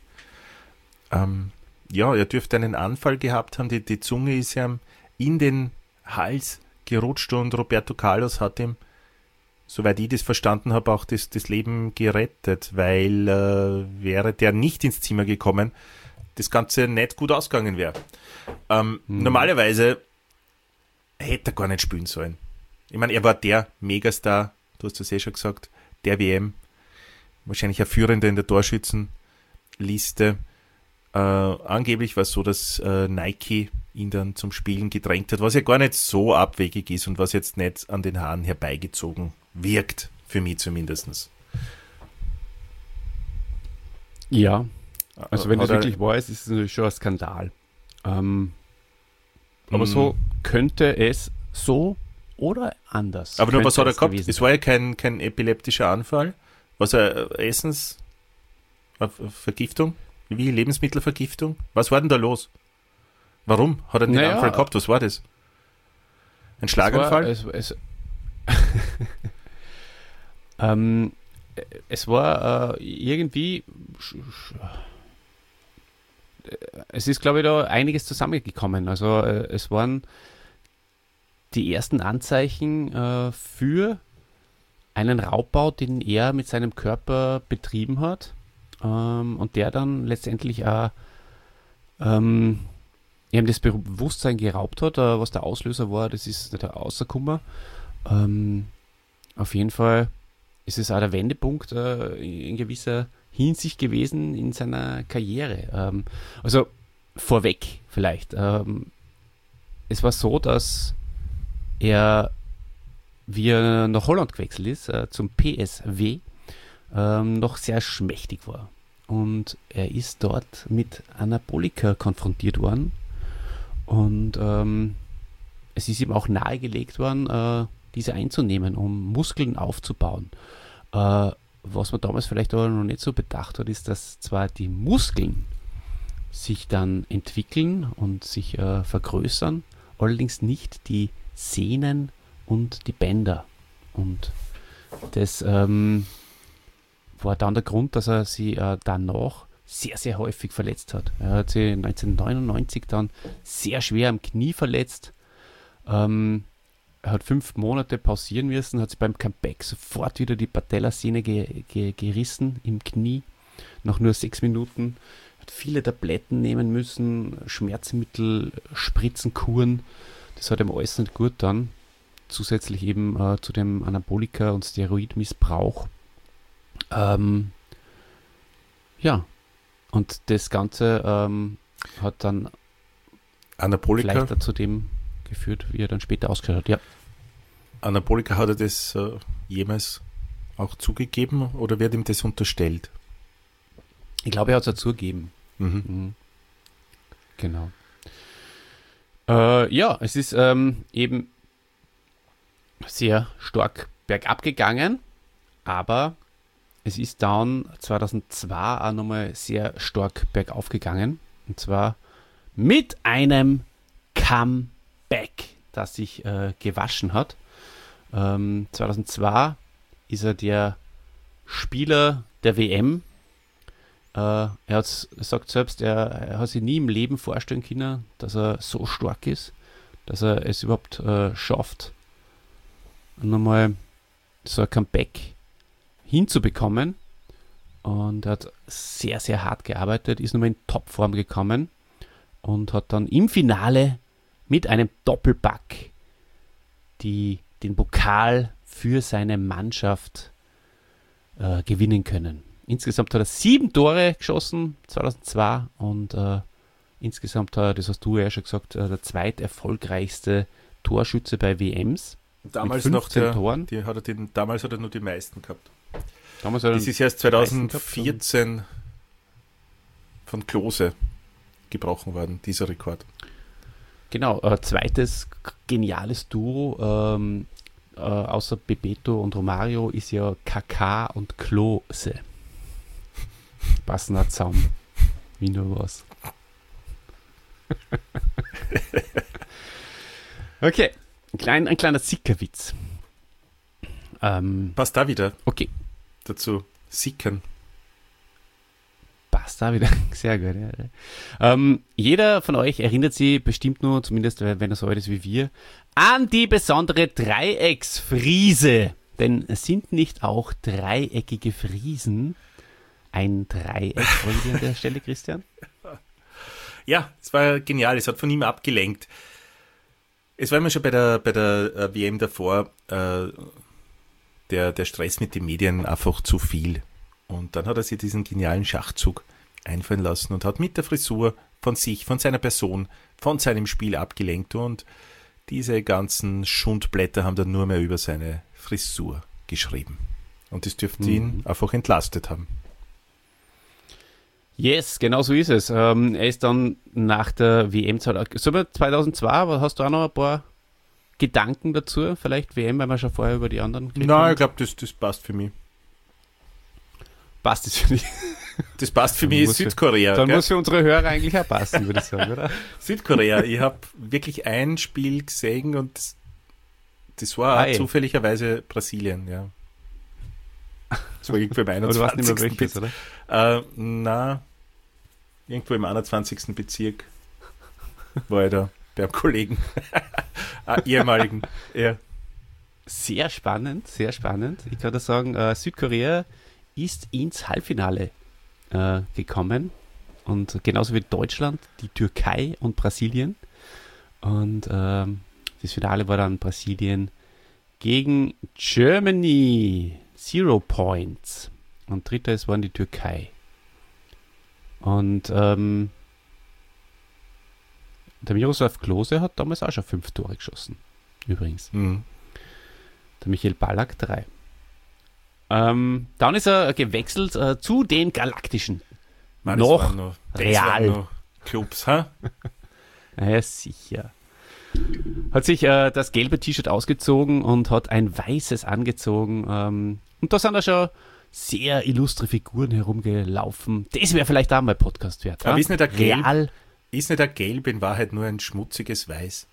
Ja, er dürfte einen Anfall gehabt haben, die Zunge ist ihm in den Hals gerutscht und Roberto Carlos hat ihm, soweit ich das verstanden habe, auch das Leben gerettet, weil wäre der nicht ins Zimmer gekommen, das Ganze nicht gut ausgegangen wäre. Normalerweise hätte er gar nicht spielen sollen. Ich meine, er war der Megastar, du hast das schon gesagt, der WM, wahrscheinlich ein Führender in der Torschützenliste. Angeblich war es so, dass Nike ihn dann zum Spielen gedrängt hat, was ja gar nicht so abwegig ist und was jetzt nicht an den Haaren herbeigezogen wirkt, für mich zumindest. Ja, also wenn das wirklich wahr ist, ist es natürlich schon ein Skandal. Aber so könnte es so oder anders. Aber nur was hat er gehabt? gewesen Es war ja kein epileptischer Anfall. Was Vergiftung? Wie Lebensmittelvergiftung? Was war denn da los? Warum hat er den Anfall gehabt? Was war das? Ein Schlaganfall? Es war irgendwie, es ist, glaube ich, da einiges zusammengekommen. Also es waren die ersten Anzeichen für einen Raubbau, den er mit seinem Körper betrieben hat und der dann letztendlich auch ihm das Bewusstsein geraubt hat. Was der Auslöser war, das ist nicht rausgekommen. Auf jeden Fall ist es auch der Wendepunkt in gewisser Hinsicht gewesen in seiner Karriere. Also vorweg vielleicht. Es war so, dass er, wie er nach Holland gewechselt ist, zum PSV, noch sehr schmächtig war. Und er ist dort mit Anabolika konfrontiert worden. Und es ist ihm auch nahegelegt worden, diese einzunehmen, um Muskeln aufzubauen. Was man damals vielleicht aber noch nicht so bedacht hat, ist, dass zwar die Muskeln sich dann entwickeln und sich vergrößern, allerdings nicht die Sehnen und die Bänder. Und das war dann der Grund, dass er sie danach sehr, sehr häufig verletzt hat. Er hat sich 1999 dann sehr schwer am Knie verletzt. Er hat 5 Monate pausieren müssen, hat sich beim Comeback sofort wieder die Patellasehne gerissen im Knie. Nach nur 6 Minuten. Hat viele Tabletten nehmen müssen, Schmerzmittel, Spritzenkuren. Das hat ihm alles nicht gut dann. Zusätzlich eben zu dem Anabolika- und Steroidmissbrauch. Ja, und das Ganze hat dann Anabolika, vielleicht zu dem geführt, wie er dann später ausgehört hat. Ja. Anabolika, hat er das jemals auch zugegeben oder wird ihm das unterstellt? Ich glaube, er hat es ja zugegeben. Mhm. Genau. Ja, es ist eben sehr stark bergab gegangen, aber es ist dann 2002 auch nochmal sehr stark bergauf gegangen. Und zwar mit einem Comeback, das sich gewaschen hat. 2002 ist er der Spieler der WM. Er sagt selbst, er hat sich nie im Leben vorstellen können, dass er so stark ist, dass er es überhaupt schafft, nochmal so ein Comeback hinzubekommen. Und er hat sehr, sehr hart gearbeitet, ist nochmal in Topform gekommen und hat dann im Finale mit einem Doppelpack den Pokal für seine Mannschaft gewinnen können. Insgesamt hat er 7 Tore geschossen 2002 und insgesamt, das hast du ja schon gesagt, der zweiterfolgreichste Torschütze bei WMs. Damals mit noch 15 Toren. Damals hat er nur die meisten gehabt. Damals hat er Das ist erst 2014 von Klose gebrochen worden, dieser Rekord. Genau, zweites geniales Duo außer Bebeto und Romario ist ja Kaká und Klose. Passen halt zusammen. Wie nur was. Okay, ein kleiner Sickerwitz. Passt da wieder Okay. dazu. Sickern. passt da wieder. Sehr gut. Ja. Jeder von euch erinnert sich bestimmt nur, zumindest wenn er so alt ist wie wir, an die besondere Dreiecksfriese. Denn sind nicht auch dreieckige Friesen ein Dreieck? Wollen wir an der Stelle, Christian? Ja, es war genial. Es hat von ihm abgelenkt. Es war immer schon bei der WM davor der Stress mit den Medien einfach zu viel. Und dann hat er sich diesen genialen Schachzug einfallen lassen und hat mit der Frisur von sich, von seiner Person, von seinem Spiel abgelenkt. Und diese ganzen Schundblätter haben dann nur mehr über seine Frisur geschrieben. Und das dürfte ihn einfach entlastet haben. Yes, genau so ist es. Er ist dann nach der WM 2002, hast du auch noch ein paar Gedanken dazu? Vielleicht WM, weil wir schon vorher über die anderen geredet haben? Nein, ich glaube, das passt für mich. Passt das für dich? Das passt für mich Südkorea. Dann muss für unsere Hörer eigentlich auch passen, würde ich sagen, oder? Südkorea, ich habe wirklich ein Spiel gesehen und das war zufälligerweise Brasilien, ja. Das war irgendwo im 21. Aber du weißt nicht mehr welches, oder? Nein, irgendwo im 21. Bezirk war ich da beim Kollegen, ehemaligen. Ja. Sehr spannend, sehr spannend. Ich kann da sagen, Südkorea ist ins Halbfinale gekommen und genauso wie Deutschland, die Türkei und Brasilien. Und das Finale war dann Brasilien gegen Germany. 0 Points. Und dritter waren die Türkei. Und der Miroslav Klose hat damals auch schon 5 Tore geschossen. Übrigens. Der Michael Ballack 3. Dann ist er gewechselt zu den Galaktischen. Man, noch Real. Noch Clubs, ha? Ja, sicher. Hat sich das gelbe T-Shirt ausgezogen und hat ein weißes angezogen. Und da sind da schon sehr illustre Figuren herumgelaufen. Das wäre vielleicht auch mal Podcast wert. Aber ist nicht der Gelb in Wahrheit nur ein schmutziges Weiß?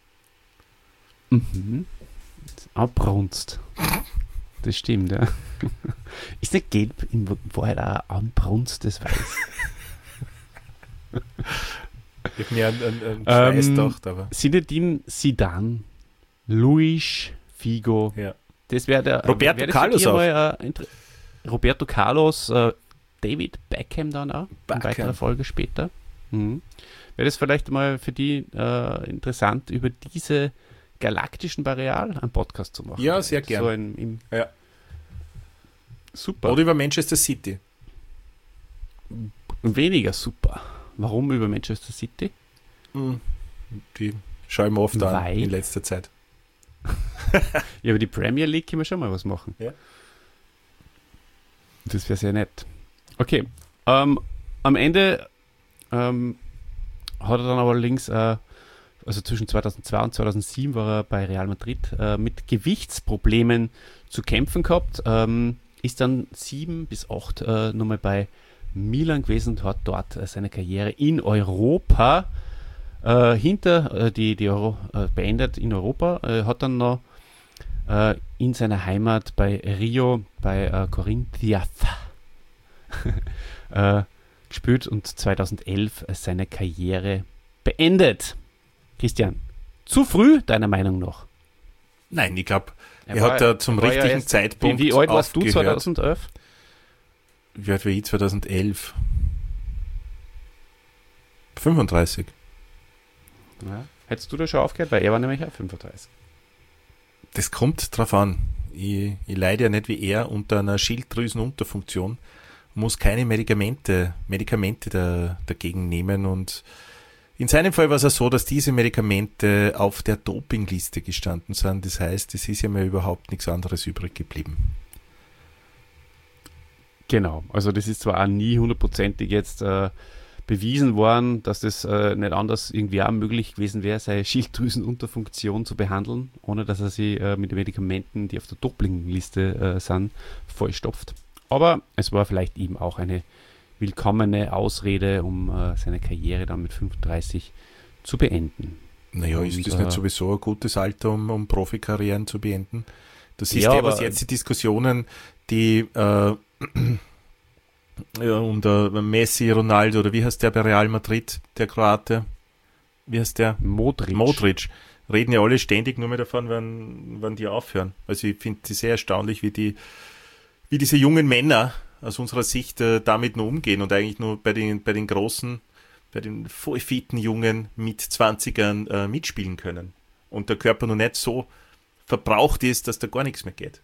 Abbrunst. Das stimmt, ja. Ist nicht Gelb in Wahrheit auch anbrunstes Weiß? Ich habe mir an Schweiß gedacht, aber... Zinedine Zidane, Luis Figo, ja. Das wäre der... Roberto Carlos auch. Roberto Carlos, David Beckham dann auch, in weiterer Folge später. Wäre das vielleicht mal für die interessant, über diese galaktischen Barreal einen Podcast zu machen? Ja, sehr gerne. So ja. Super. Oder über Manchester City. Weniger super. Warum über Manchester City? Die schaue ich mir oft an in letzter Zeit. Ja, aber die Premier League können wir schon mal was machen. Ja. Das wäre sehr nett. Okay. Am Ende hat er dann aber allerdings, also zwischen 2002 und 2007 war er bei Real Madrid mit Gewichtsproblemen zu kämpfen gehabt. Ist dann 7 bis 8 nochmal bei Milan gewesen und hat dort seine Karriere in Europa beendet in Europa. Hat dann noch in seiner Heimat bei Rio, bei Corinthians gespielt und 2011 seine Karriere beendet. Christian, zu früh deiner Meinung nach? Nein, ich glaube, er hat da zum richtigen Zeitpunkt Wie alt warst du 2011? Wie alt war ich 2011? 35. Ja. Hättest du da schon aufgehört? Weil er war nämlich auch 35. Das kommt drauf an. Ich leide ja nicht wie er unter einer Schilddrüsenunterfunktion, muss keine Medikamente dagegen nehmen, und in seinem Fall war es ja so, dass diese Medikamente auf der Dopingliste gestanden sind. Das heißt, es ist ja mir überhaupt nichts anderes übrig geblieben. Genau, also das ist zwar auch nie hundertprozentig jetzt bewiesen worden, dass das nicht anders irgendwie auch möglich gewesen wäre, seine Schilddrüsenunterfunktion zu behandeln, ohne dass er sie mit den Medikamenten, die auf der Dopingliste sind, vollstopft. Aber es war vielleicht eben auch eine willkommene Ausrede, um seine Karriere dann mit 35 zu beenden. Naja, ist das nicht sowieso ein gutes Alter, um Profikarrieren zu beenden? Du siehst ja, was jetzt die Diskussionen, die Ja, und Messi, Ronaldo, oder wie heißt der bei Real Madrid, der Kroate? Wie heißt der? Modric. Reden ja alle ständig nur mehr davon, wann die aufhören. Also ich finde es sehr erstaunlich, wie diese jungen Männer aus unserer Sicht damit nur umgehen und eigentlich nur bei den großen, bei den vollfitten Jungen mit 20ern mitspielen können. Und der Körper noch nicht so verbraucht ist, dass da gar nichts mehr geht.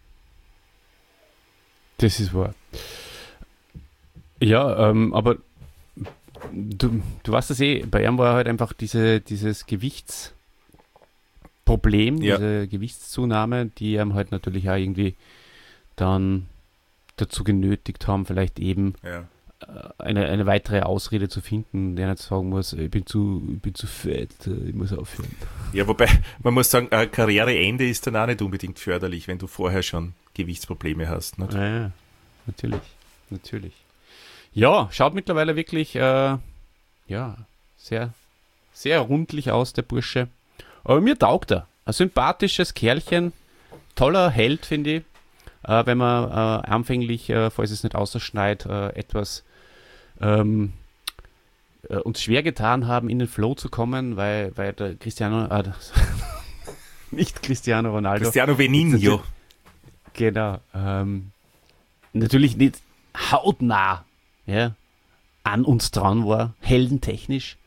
Das ist wahr. Ja, aber du weißt das bei ihm war halt einfach dieses Gewichtsproblem, diese Gewichtszunahme, die ihm halt natürlich auch irgendwie dann dazu genötigt haben, vielleicht eben eine weitere Ausrede zu finden, der nicht sagen muss, ich bin zu fett, ich muss aufhören. Ja, wobei man muss sagen, ein Karriereende ist dann auch nicht unbedingt förderlich, wenn du vorher schon Gewichtsprobleme hast. Nicht? Ja, natürlich. Ja, schaut mittlerweile wirklich sehr, sehr rundlich aus, der Bursche. Aber mir taugt er. Ein sympathisches Kerlchen, toller Held, finde ich. Wenn man anfänglich, falls es nicht ausschneit, etwas uns schwer getan haben, in den Flow zu kommen, weil der nicht Cristiano Ronaldo. Cristiano Benigno. Genau. Natürlich nicht hautnah an uns dran war, heldentechnisch.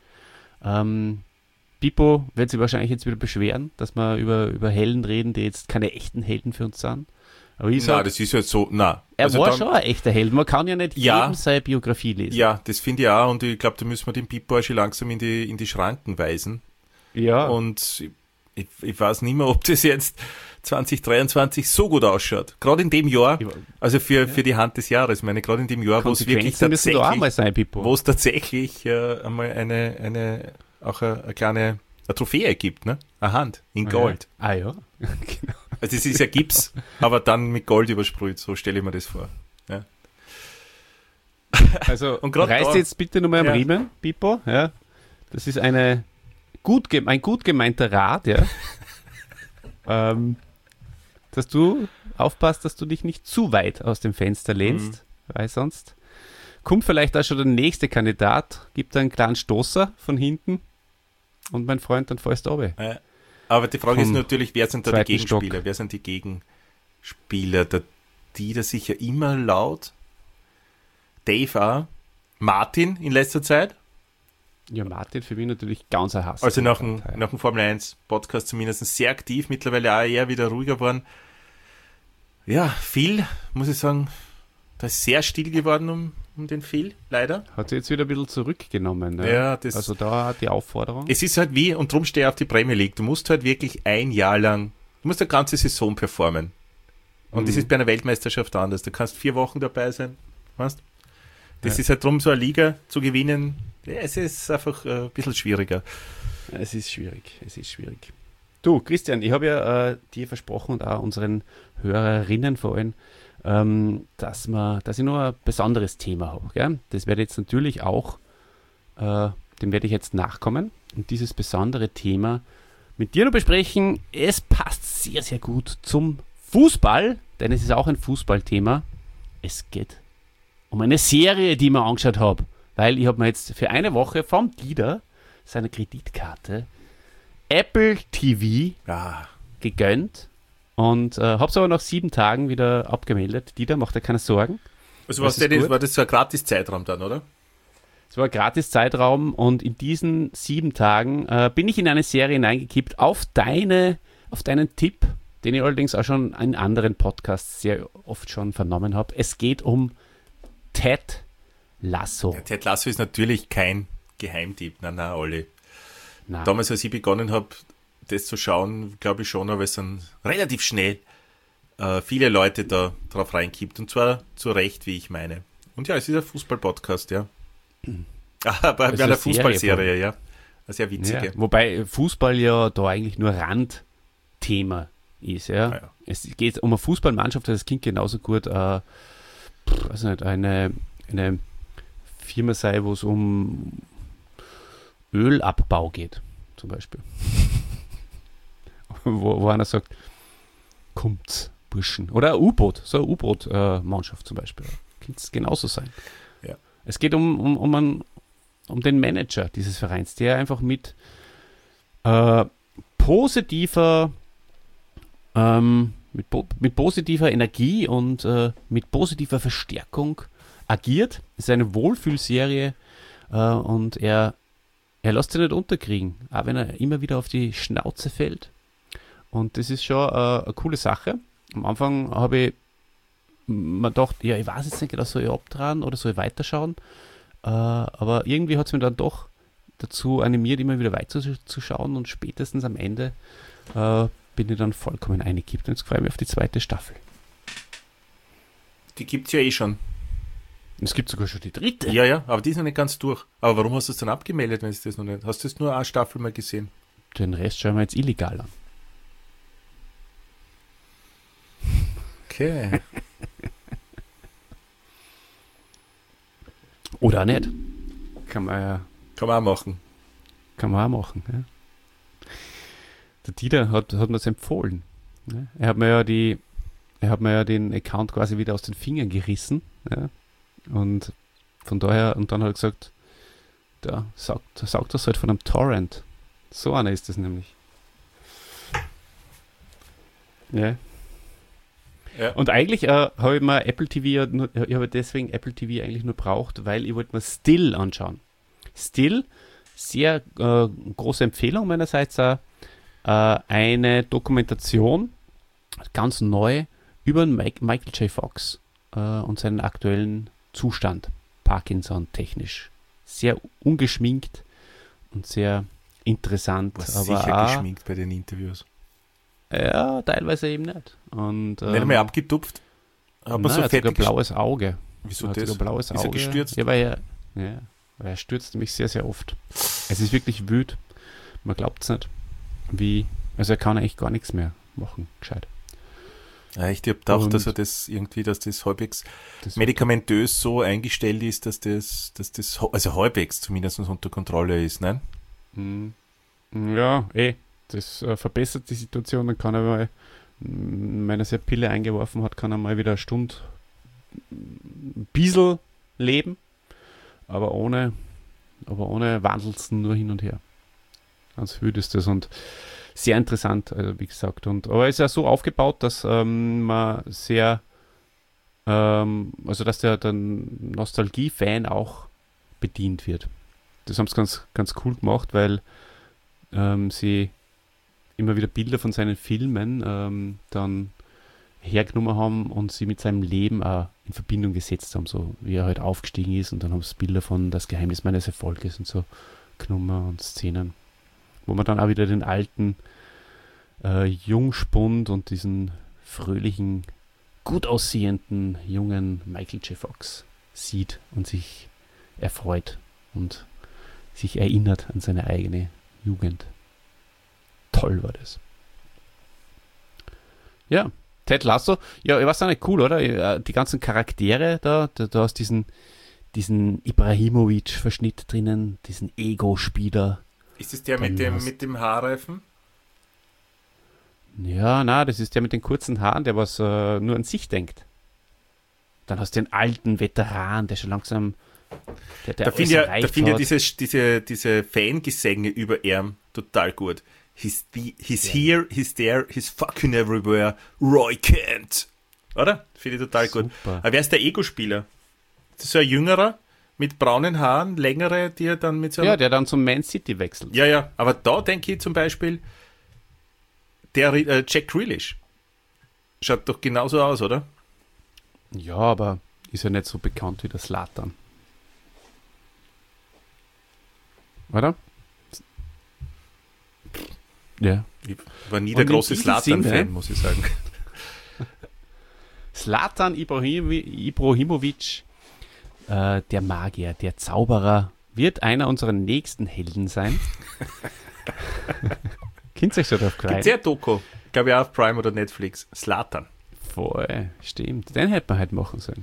Pippo wird sich wahrscheinlich jetzt wieder beschweren, dass wir über Helden reden, die jetzt keine echten Helden für uns sind. Aber ich sag, das ist halt so, er war schon ein echter Held. Man kann ja nicht jedem seine Biografie lesen. Ja, das finde ich auch, und ich glaube, da müssen wir den Pippo schon langsam in die Schranken weisen. Ja. Und ich weiß nicht mehr, ob das jetzt 2023 so gut ausschaut. Gerade in dem Jahr, also für die Hand des Jahres, ich meine, gerade in dem Jahr, wo es wirklich tatsächlich einmal eine kleine Trophäe gibt, ne? Eine Hand in Gold. Ja, genau. Also es ist ja Gips, aber dann mit Gold übersprüht, so stelle ich mir das vor. Ja. Also reißt jetzt bitte nochmal am Riemen, Pippo. Ja. Das ist ein gut gemeinter Rat, dass du aufpasst, dass du dich nicht zu weit aus dem Fenster lehnst, weil sonst kommt vielleicht auch schon der nächste Kandidat, gibt einen kleinen Stoßer von hinten und mein Freund, dann fällst du runter. Aber die Frage ist natürlich, wer sind da die Gegenspieler? Stock. Wer sind die Gegenspieler? Der Dieter sicher immer laut. Dave auch. Martin in letzter Zeit. Ja, Martin für mich natürlich ganz ein Hass. Also nach dem Formel 1 Podcast zumindest sehr aktiv, mittlerweile auch eher wieder ruhiger geworden. Ja, Phil, muss ich sagen, da ist sehr still geworden um den Phil, leider. Hat sich jetzt wieder ein bisschen zurückgenommen. Ne? Ja, also da hat die Aufforderung. Es ist halt und drum stehe ich auf die Premier League, du musst halt wirklich ein Jahr lang, du musst eine ganze Saison performen. Und das ist bei einer Weltmeisterschaft anders. Du kannst 4 Wochen dabei sein, weißt? Das ist halt drum, so eine Liga zu gewinnen, es ist einfach ein bisschen schwieriger. Es ist schwierig. Du, Christian, ich habe ja dir versprochen und auch unseren Hörerinnen vor allem, dass ich noch ein besonderes Thema habe. Gell? Das werde ich jetzt natürlich auch, dem werde ich jetzt nachkommen und dieses besondere Thema mit dir noch besprechen. Es passt sehr, sehr gut zum Fußball, denn es ist auch ein Fußballthema. Es geht um eine Serie, die ich mir angeschaut habe, weil ich habe mir jetzt für eine Woche vom Dieter seiner Kreditkarte Apple TV gegönnt. Und habe es aber nach 7 Tagen wieder abgemeldet. Dieter, macht dir keine Sorgen. Also war das so ein Gratis-Zeitraum dann, oder? Es war ein Gratis-Zeitraum und in diesen 7 Tagen bin ich in eine Serie hineingekippt auf deinen Tipp, den ich allerdings auch schon in anderen Podcasts sehr oft schon vernommen habe. Es geht um Ted Lasso. Ja, Ted Lasso ist natürlich kein Geheimtipp. Nein, Olli. Damals, als ich begonnen habe, das zu schauen, glaube ich schon, aber es sind relativ schnell viele Leute da drauf reinkippt, und zwar zu Recht, wie ich meine. Und ja, es ist ein Fußball-Podcast, ja. Aber bei einer Fußballserie, ja. Eine sehr witzige. Ja, wobei Fußball ja da eigentlich nur Randthema ist, ja. Ja. Es geht um eine Fußballmannschaft, das klingt genauso gut, weiß nicht, eine Firma sei, wo es um Ölabbau geht, zum Beispiel. wo einer sagt, kommt's, Burschen. Oder ein U-Boot, so eine U-Boot-Mannschaft zum Beispiel. Könnte es genauso sein. Es geht um den Manager dieses Vereins, der einfach mit positiver Energie und mit positiver Verstärkung agiert. Es ist eine Wohlfühlserie und er lässt sich nicht unterkriegen, auch wenn er immer wieder auf die Schnauze fällt. Und das ist schon eine coole Sache. Am Anfang habe ich mir gedacht, ja, ich weiß jetzt nicht, genau, soll ich abdrehen oder soll ich weiterschauen? Aber irgendwie hat es mir dann doch dazu animiert, immer wieder weiterzuschauen und spätestens am Ende bin ich dann vollkommen eingekippt und jetzt freue ich mich auf die zweite Staffel. Die gibt es ja eh schon. Es gibt sogar schon die dritte. Ja, aber die ist noch nicht ganz durch. Aber warum hast du es dann abgemeldet, wenn es das noch nicht? Hast du es nur eine Staffel mal gesehen? Den Rest schauen wir jetzt illegal an. Okay. Oder nicht. Kann man auch machen. Ja. Der Dieter hat mir das empfohlen. Ja. Er hat mir ja den Account quasi wieder aus den Fingern gerissen. Ja. Und von daher, und dann hat er gesagt, da saugt das halt von einem Torrent. So einer ist das nämlich. Ja. Ja. Und eigentlich habe ich mir Apple TV ich habe deswegen Apple TV eigentlich nur braucht, weil ich wollte mir Still anschauen. Still, sehr große Empfehlung meinerseits, eine Dokumentation, ganz neu, über Michael J. Fox und seinen aktuellen Zustand, Parkinson-technisch. Sehr ungeschminkt und sehr interessant. Was aber sicher geschminkt bei den Interviews. Ja, teilweise eben nicht. Und, nicht einmal abgetupft? Aber so fett ein blaues Auge. Wieso das? Ist er gestürzt? Ja, weil er stürzt nämlich sehr, sehr oft. Es ist wirklich wütend. Man glaubt es nicht. Also er kann eigentlich gar nichts mehr machen, gescheit. Ja, ich habe gedacht, dass das halbwegs medikamentös so eingestellt ist, dass das also halbwegs zumindest unter Kontrolle ist, nein? Ja, das verbessert die Situation. Dann kann er mal, wenn er sich eine Pille eingeworfen hat, kann er mal wieder eine Stunde ein bisschen leben, aber ohne Wandeln, nur hin und her. Ganz wild ist das und sehr interessant, also wie gesagt. Aber es ist ja so aufgebaut, dass man sehr, also dass der Nostalgie-Fan auch bedient wird. Das haben sie ganz, ganz cool gemacht, weil sie immer wieder Bilder von seinen Filmen dann hergenommen haben und sie mit seinem Leben auch in Verbindung gesetzt haben, so wie er halt aufgestiegen ist, und dann haben sie Bilder von Das Geheimnis meines Erfolges und so genommen und Szenen, wo man dann auch wieder den alten Jungspund und diesen fröhlichen, gut aussehenden jungen Michael J. Fox sieht und sich erfreut und sich erinnert an seine eigene Jugend. Toll war das. Ja, Ted Lasso, ja, ich weiß auch nicht, cool, oder? Die ganzen Charaktere da hast diesen Ibrahimovic-Verschnitt drinnen, diesen Ego-Spieler. Ist das der mit dem Haarreifen? Ja, das ist der mit den kurzen Haaren, der was nur an sich denkt. Dann hast du den alten Veteran, der schon langsam da finde ich diese Fangesänge über ihn total gut. He's here, he's there, he's fucking everywhere, Roy Kent. Oder? Finde ich total gut. Aber wer ist der Ego-Spieler? Das ist so ein Jüngerer mit braunen Haaren, längere, die er dann mit so ja, der dann zum Man City wechselt. Ja, aber da denke ich zum Beispiel, der Jack Grealish schaut doch genauso aus, oder? Ja, aber ist ja nicht so bekannt wie der Zlatan. Oder? Ja. Ich war nie der große Zlatan-Fan, muss ich sagen. Zlatan Ibrahimovic, der Magier, der Zauberer, wird einer unserer nächsten Helden sein. Kennt ihr euch schon drauf gefreut? Gibt's ja Doku, glaube ich auch auf Prime oder Netflix. Zlatan. Voll, stimmt. Den hätte man halt machen sollen.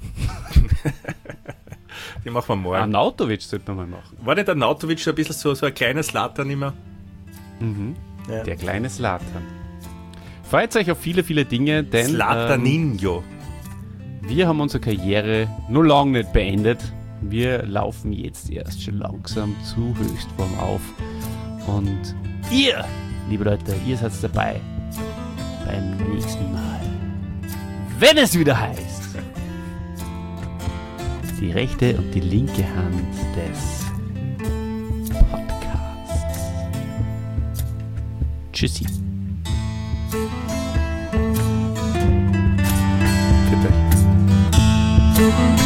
Die machen wir morgen. Arnautovic sollte man mal machen. War nicht Arnautovic schon ein bisschen so ein kleiner Zlatan immer? Mhm. Ja. Der kleine Zlatan. Freut euch auf viele, viele Dinge, denn Zlataninho. Wir haben unsere Karriere nur lange nicht beendet. Wir laufen jetzt erst schon langsam zu Höchstform auf. Und ihr, liebe Leute, ihr seid dabei beim nächsten Mal. Wenn es wieder heißt, die rechte und die linke Hand des Podcasts. Tschüssi. Für euch.